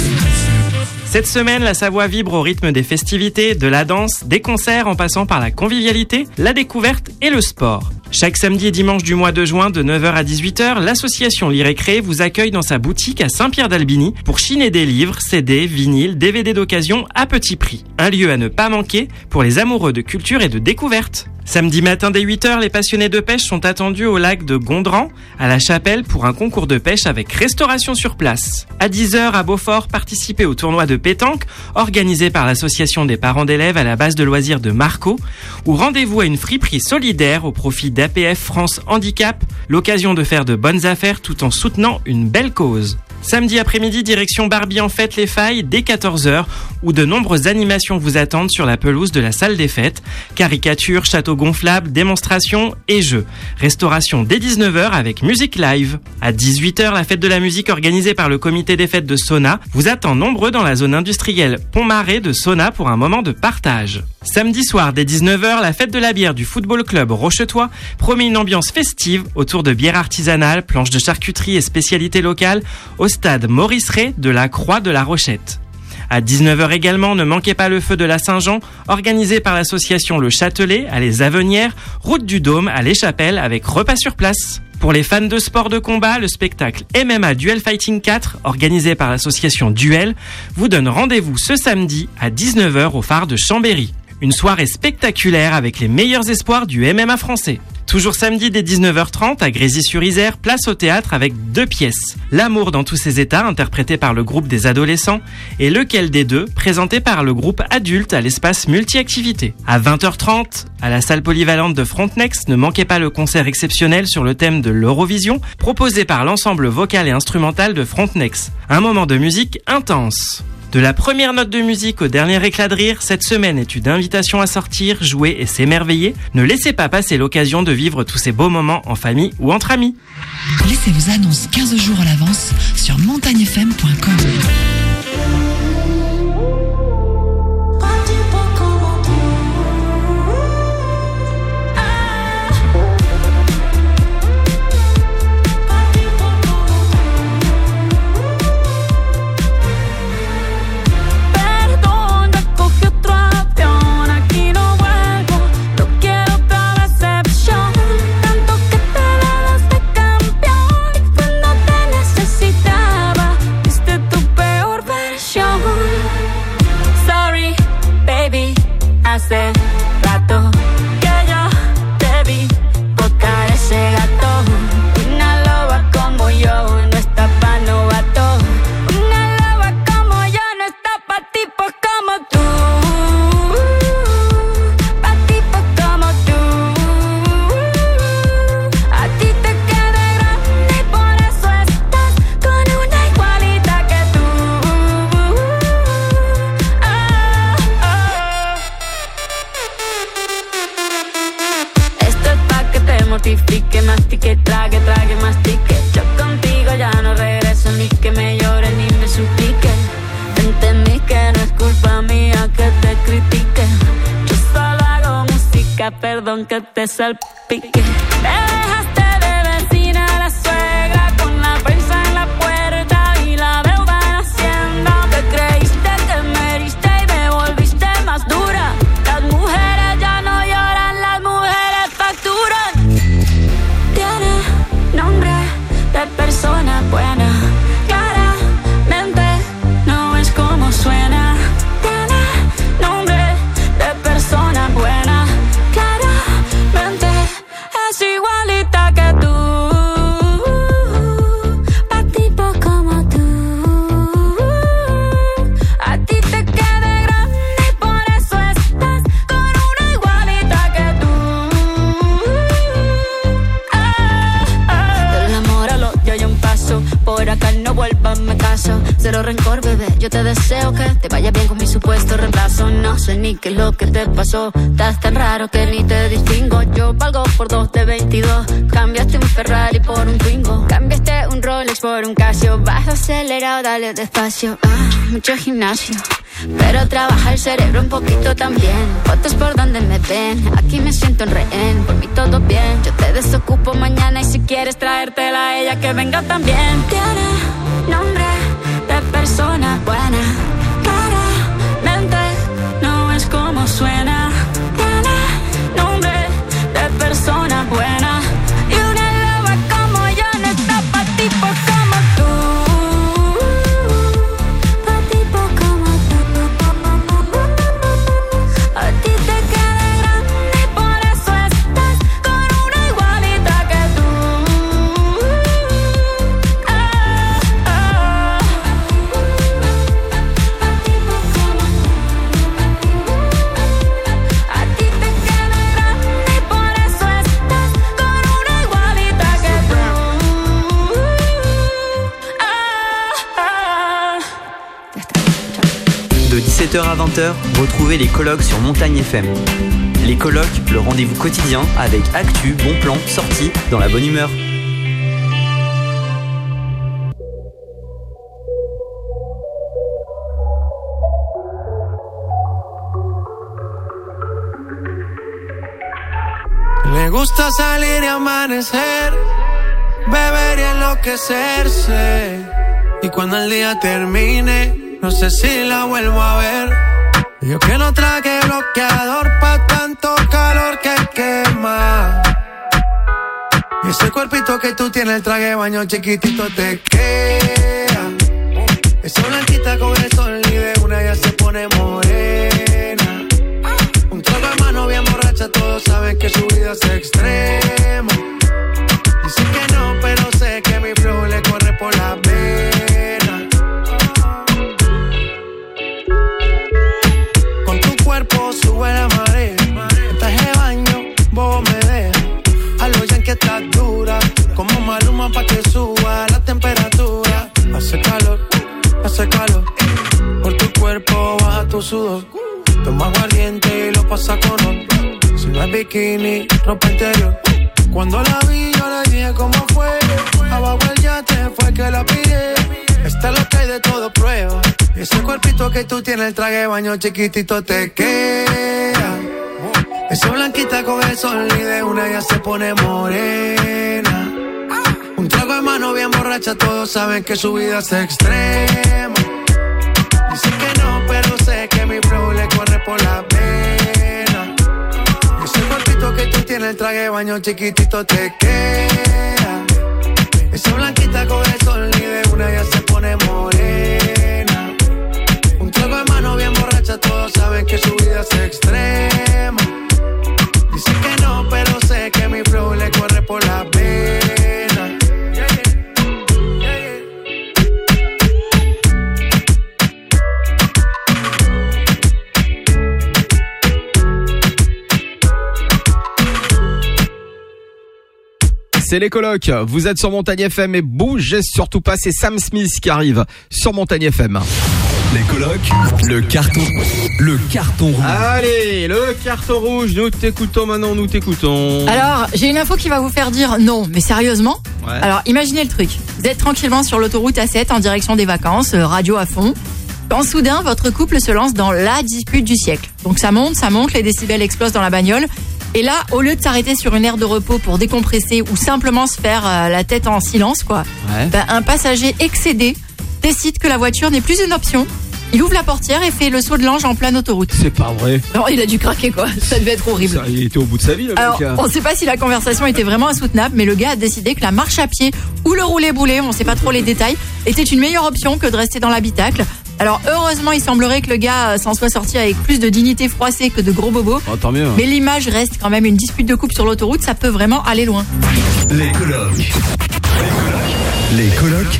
Cette semaine, la Savoie vibre au rythme des festivités, de la danse, des concerts en passant par la convivialité, la découverte et le sport. Chaque samedi et dimanche du mois de juin de neuf heures à dix-huit heures, l'association Lire et Créer vous accueille dans sa boutique à Saint-Pierre-d'Albigny pour chiner des livres, C D, vinyles, D V D d'occasion à petit prix. Un lieu à ne pas manquer pour les amoureux de culture et de découverte. Samedi matin dès huit heures, les passionnés de pêche sont attendus au lac de Gondran, à la Chapelle, pour un concours de pêche avec restauration sur place. À dix heures, à Beaufort, participez au tournoi de pétanque organisé par l'association des parents d'élèves à la base de loisirs de Marco, ou rendez-vous à une friperie solidaire au profit d'A P F France Handicap, l'occasion de faire de bonnes affaires tout en soutenant une belle cause. Samedi après-midi, direction Barbie en fête les Failles dès quatorze heures, où de nombreuses animations vous attendent sur la pelouse de la salle des fêtes. Caricatures, châteaux gonflables, démonstrations et jeux. Restauration dès dix-neuf heures avec musique live. À dix-huit heures, la fête de la musique organisée par le comité des fêtes de Sona vous attend nombreux dans la zone industrielle Pont-Marais de Sona pour un moment de partage. Samedi soir dès dix-neuf heures, la fête de la bière du football club Rochetois promet une ambiance festive autour de bières artisanales, planches de charcuterie et spécialités locales au stade Maurice Ray de la Croix de la Rochette. À dix-neuf heures également, ne manquez pas le feu de la Saint-Jean, organisé par l'association Le Châtelet à Les Avenières, route du Dôme à Les Chapelles avec repas sur place. Pour les fans de sport de combat, le spectacle M M A Duel Fighting quatre, organisé par l'association Duel, vous donne rendez-vous ce samedi à dix-neuf heures au phare de Chambéry. Une soirée spectaculaire avec les meilleurs espoirs du M M A français. Toujours samedi dès dix-neuf heures trente à Grésy-sur-Isère, place au théâtre avec deux pièces. L'amour dans tous ses états, interprété par le groupe des adolescents, et Lequel des deux, présenté par le groupe adulte à l'espace multi-activités. À vingt heures trente, à la salle polyvalente de Frontenex, ne manquez pas le concert exceptionnel sur le thème de l'Eurovision, proposé par l'ensemble vocal et instrumental de Frontenex. Un moment de musique intense. De la première note de musique au dernier éclat de rire, cette semaine est une invitation à sortir, jouer et s'émerveiller. Ne laissez pas passer l'occasion de vivre tous ces beaux moments en famille ou entre amis. Laissez vos annonces quinze jours à l'avance sur montagne f m point com. Hace rato que yo te vi tocar ese gato. Una loba como yo no está pa' novato. Una loba como yo no está pa' tipos como tú. Pa' tipos como tú. A ti te queda grande y por eso estás con una igualita que tú. Ah, ah. Esto es pa' que te mortifique, mastique, trague, trague, mastique. Yo contigo ya no regreso, ni que me llore ni me suplique. Entendí que no es culpa mía que te critique. Yo solo hago música, perdón que te salpique. Te dejaste de vecina a la suegra con la prensa en la puerta y la deuda en Hacienda. Te creíste que me heriste y me volviste más dura. Las mujeres ya no lloran, las mujeres facturan. Tiene nombre de persona buena, claramente no es como suena. Tiene nombre de persona buena, claramente es igualita que yo te deseo que te vaya bien con mi supuesto reemplazo. No sé ni qué es lo que te pasó, estás tan raro que ni te distingo. Yo valgo por dos de veintidós, cambiaste un Ferrari por un Twingo, cambiaste un Rolex por un Casio, vas acelerado, dale despacio. Ah, mucho gimnasio, pero trabaja el cerebro un poquito también. Fotos por donde me ven, aquí me siento en rehén. Por mí todo bien, yo te desocupo mañana. Y si quieres traértela a ella, que venga también. Tiene nombre de persona buena, claramente no es como suena. Tiene nombre de persona buena, y una loba como yo no está pa' tipo como tú. De dix-sept heures à vingt heures, retrouvez les colloques sur Montagne F M. Les colloques, le rendez-vous quotidien avec actu, bons plans, sorties, dans la bonne humeur. Le gusta salir y amanecer, beber y enloquecerse. Y cuando el día termine, no sé si la vuelvo a ver. Yo que no traje bloqueador pa' tanto calor que quema. Y ese cuerpito que tú tienes, el traje de baño chiquitito te queda. Esa blanquita con el sol y de una ya se pone morena. Un trago de mano bien borracha, todos saben que su vida es extrema. Dicen que no, pero sé que mi flow le corre por la vena. Con tu cuerpo sube la marea. En traje de baño, bobo me deja. A lo ya que estás dura, como Maluma pa' que suba la temperatura. Hace calor, hace calor. Por tu cuerpo baja tu sudor. Toma aguardiente y lo pasa con honor. Si no es bikini, ropa interior. Cuando la vi yo le dije cómo fue. Abajo el yate fue que la pillé. Esta es lo que hay de todo prueba. Ese cuerpito que tú tienes, el traje de baño chiquitito te queda. Esa blanquita con el sol y de una ya se pone morena. Un trago de mano bien borracha, todos saben que su vida es extrema. Dicen que no, pero sé que mi flow le corre por la vena. Ese cuerpito que tú tienes, el traje de baño chiquitito te queda. Esa blanquita con el sol y de una ya se pone morena. Un trago de mano bien borracha, todos saben que su vida es extrema. Dicen que no, pero sé que mi flow le corre por la vena. Yeah, yeah. Yeah, yeah. C'est les colocs, vous êtes sur Montagne F M et bougez surtout pas, c'est Sam Smith qui arrive sur Montagne F M. Les colocs, le carton, le carton rouge. Allez, le carton rouge, nous t'écoutons maintenant, nous t'écoutons. Alors, j'ai une info qui va vous faire dire non, mais sérieusement. Ouais. Alors, imaginez le truc. Vous êtes tranquillement sur l'autoroute A sept en direction des vacances, euh, radio à fond. Quand soudain, votre couple se lance dans la dispute du siècle. Donc ça monte, ça monte, les décibels explosent dans la bagnole. Et là, au lieu de s'arrêter sur une aire de repos pour décompresser ou simplement se faire euh, la tête en silence, quoi, ouais. ben, un passager excédé décide que la voiture n'est plus une option. Il ouvre la portière et fait le saut de l'ange en pleine autoroute. C'est pas vrai. Alors, il a dû craquer, quoi. Ça devait être horrible. Ça, il était au bout de sa vie, le Alors, mec. on sait pas si la conversation était vraiment insoutenable, mais le gars a décidé que la marche à pied ou le roulé-boulé, on sait pas trop les détails, était une meilleure option que de rester dans l'habitacle. Alors, heureusement, il semblerait que le gars s'en soit sorti avec plus de dignité froissée que de gros bobos. Oh, tant mieux. Mais l'image reste quand même une dispute de couple sur l'autoroute, ça peut vraiment aller loin. Les colocs. Les colocs.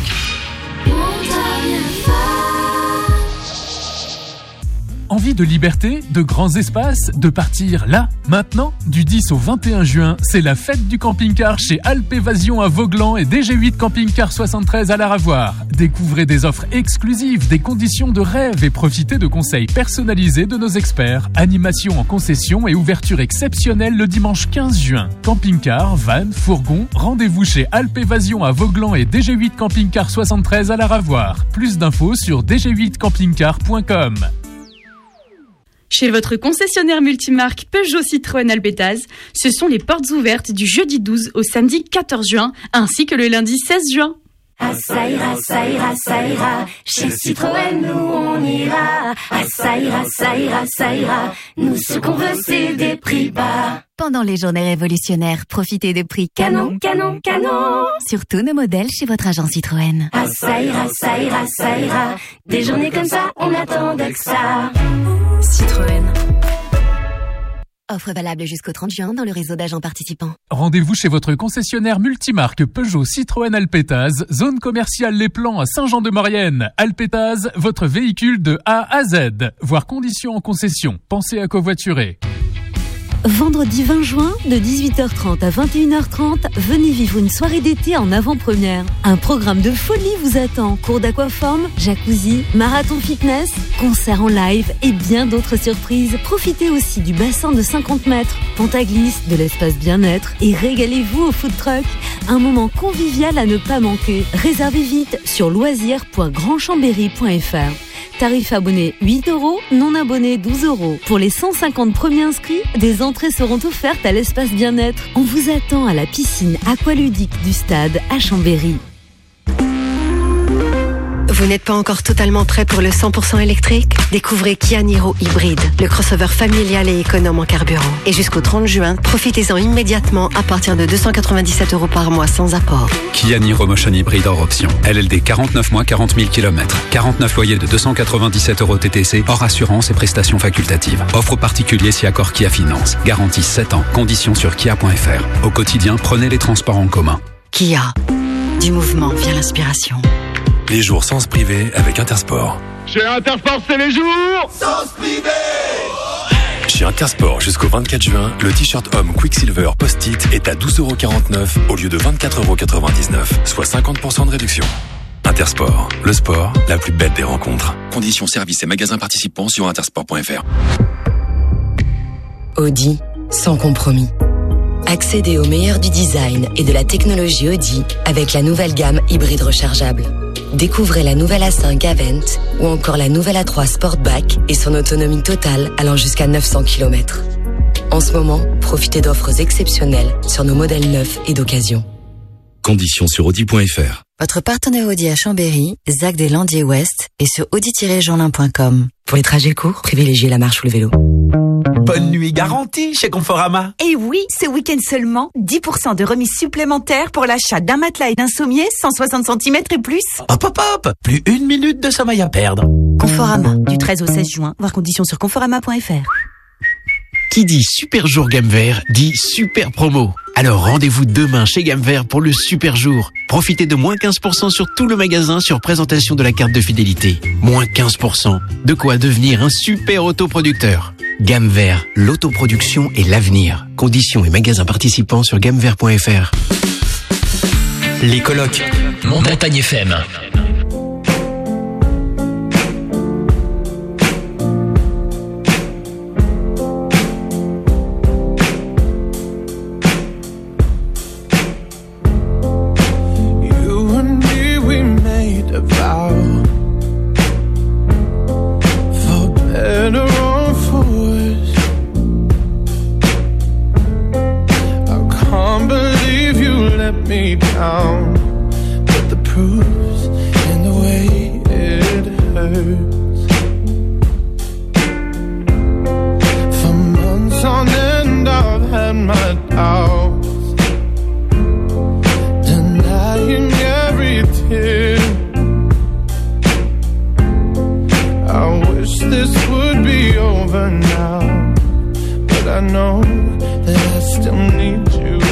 Envie de liberté, de grands espaces, de partir là, maintenant? Du dix au vingt et un juin, c'est la fête du camping-car chez Alpe Évasion à Vauglan et D G huit Camping-Car soixante-treize à la Ravoire. Découvrez des offres exclusives, des conditions de rêve et profitez de conseils personnalisés de nos experts. Animation en concession et ouverture exceptionnelle le dimanche quinze juin. Camping-car, van, fourgon, rendez-vous chez Alpe Évasion à Vauglan et D G huit Camping-Car soixante-treize à la Ravoire. Plus d'infos sur d g huit camping car point com. Chez votre concessionnaire multimarque Peugeot Citroën Albétaz, ce sont les portes ouvertes du jeudi douze au samedi quatorze juin, ainsi que le lundi seize juin. Ah ça ira, ça ira, ça ira, chez Citroën nous on ira. Ah ça ira, ça ira, ça ira, nous ce qu'on veut c'est des prix bas. Pendant les journées révolutionnaires, profitez de prix canon, canon, canon sur tous nos modèles chez votre agent Citroën. Ah ça ira, ça ira, ça ira, des journées comme ça, on attendait que ça. Citroën. Offre valable jusqu'au trente juin dans le réseau d'agents participants. Rendez-vous chez votre concessionnaire multimarque Peugeot Citroën Alpétaz, zone commerciale Les Plans à Saint-Jean-de-Maurienne. Alpétaz, votre véhicule de A à Z. Voir conditions en concession. Pensez à covoiturer. Vendredi vingt juin, de dix-huit heures trente à vingt et une heures trente, venez vivre une soirée d'été en avant-première. Un programme de folie vous attend. Cours d'aquaforme, jacuzzi, marathon fitness, concerts en live et bien d'autres surprises. Profitez aussi du bassin de cinquante mètres, pentaglisse, de l'espace bien-être et régalez-vous au food truck. Un moment convivial à ne pas manquer. Réservez vite sur loisirs point grand chambéry point f r. Tarif abonné huit euros, non abonné douze euros. Pour les cent cinquante premiers inscrits, des entrées seront offertes à l'espace bien-être. On vous attend à la piscine aqualudique du stade à Chambéry. Vous n'êtes pas encore totalement prêt pour le cent pour cent électrique? Découvrez Kia Niro Hybride, le crossover familial et économe en carburant. Et jusqu'au trente juin, profitez-en immédiatement à partir de deux cent quatre-vingt-dix-sept euros par mois sans apport. Kia Niro Motion Hybride hors option. L L D quarante-neuf mois, quarante mille kilomètres. quarante-neuf loyers de deux cent quatre-vingt-dix-sept euros T T C, hors assurance et prestations facultatives. Offre particulier si accord Kia Finance. Garantie sept ans. Conditions sur kia point f r. Au quotidien, prenez les transports en commun. Kia. Du mouvement vient l'inspiration. Les jours sens privé avec Intersport. Chez Intersport, c'est les jours sens privé. Chez Intersport, jusqu'au vingt-quatre juin, le t-shirt homme Quicksilver Post-it est à douze euros quarante-neuf au lieu de vingt-quatre euros quatre-vingt-dix-neuf, soit cinquante pour cent de réduction. Intersport, le sport, la plus belle des rencontres. Conditions, services et magasins participants sur intersport point f r. Audi, sans compromis. Accédez au meilleur du design et de la technologie Audi avec la nouvelle gamme hybride rechargeable. Découvrez la nouvelle A cinq Avent ou encore la nouvelle A trois Sportback et son autonomie totale allant jusqu'à neuf cents kilomètres. En ce moment, profitez d'offres exceptionnelles sur nos modèles neufs et d'occasion. Conditions sur audi point f r. Votre partenaire Audi à Chambéry, Zac des Landiers Ouest et sur audi tiret jeanlin point com. Pour les trajets courts, privilégiez la marche ou le vélo. Bonne nuit garantie chez Conforama. Et oui, ce week-end seulement, dix pour cent de remise supplémentaire pour l'achat d'un matelas et d'un sommier cent soixante centimètres et plus. Hop hop hop, plus une minute de sommeil à perdre. Conforama, du treize au seize juin, voir conditions sur conforama point f r. Qui dit super jour gamme vert dit super promo. Alors rendez-vous demain chez Gamme Vert pour le super jour. Profitez de moins quinze pour cent sur tout le magasin sur présentation de la carte de fidélité. Moins quinze pour cent. De quoi devenir un super autoproducteur. Gamme Vert, l'autoproduction et l'avenir. Conditions et magasins participants sur gamme vert point f r. Les colocs. Montagne F M. Me down, but the proof's in the way it hurts. For months on end I've had my doubts, denying every tear. I wish this would be over now, but I know that I still need you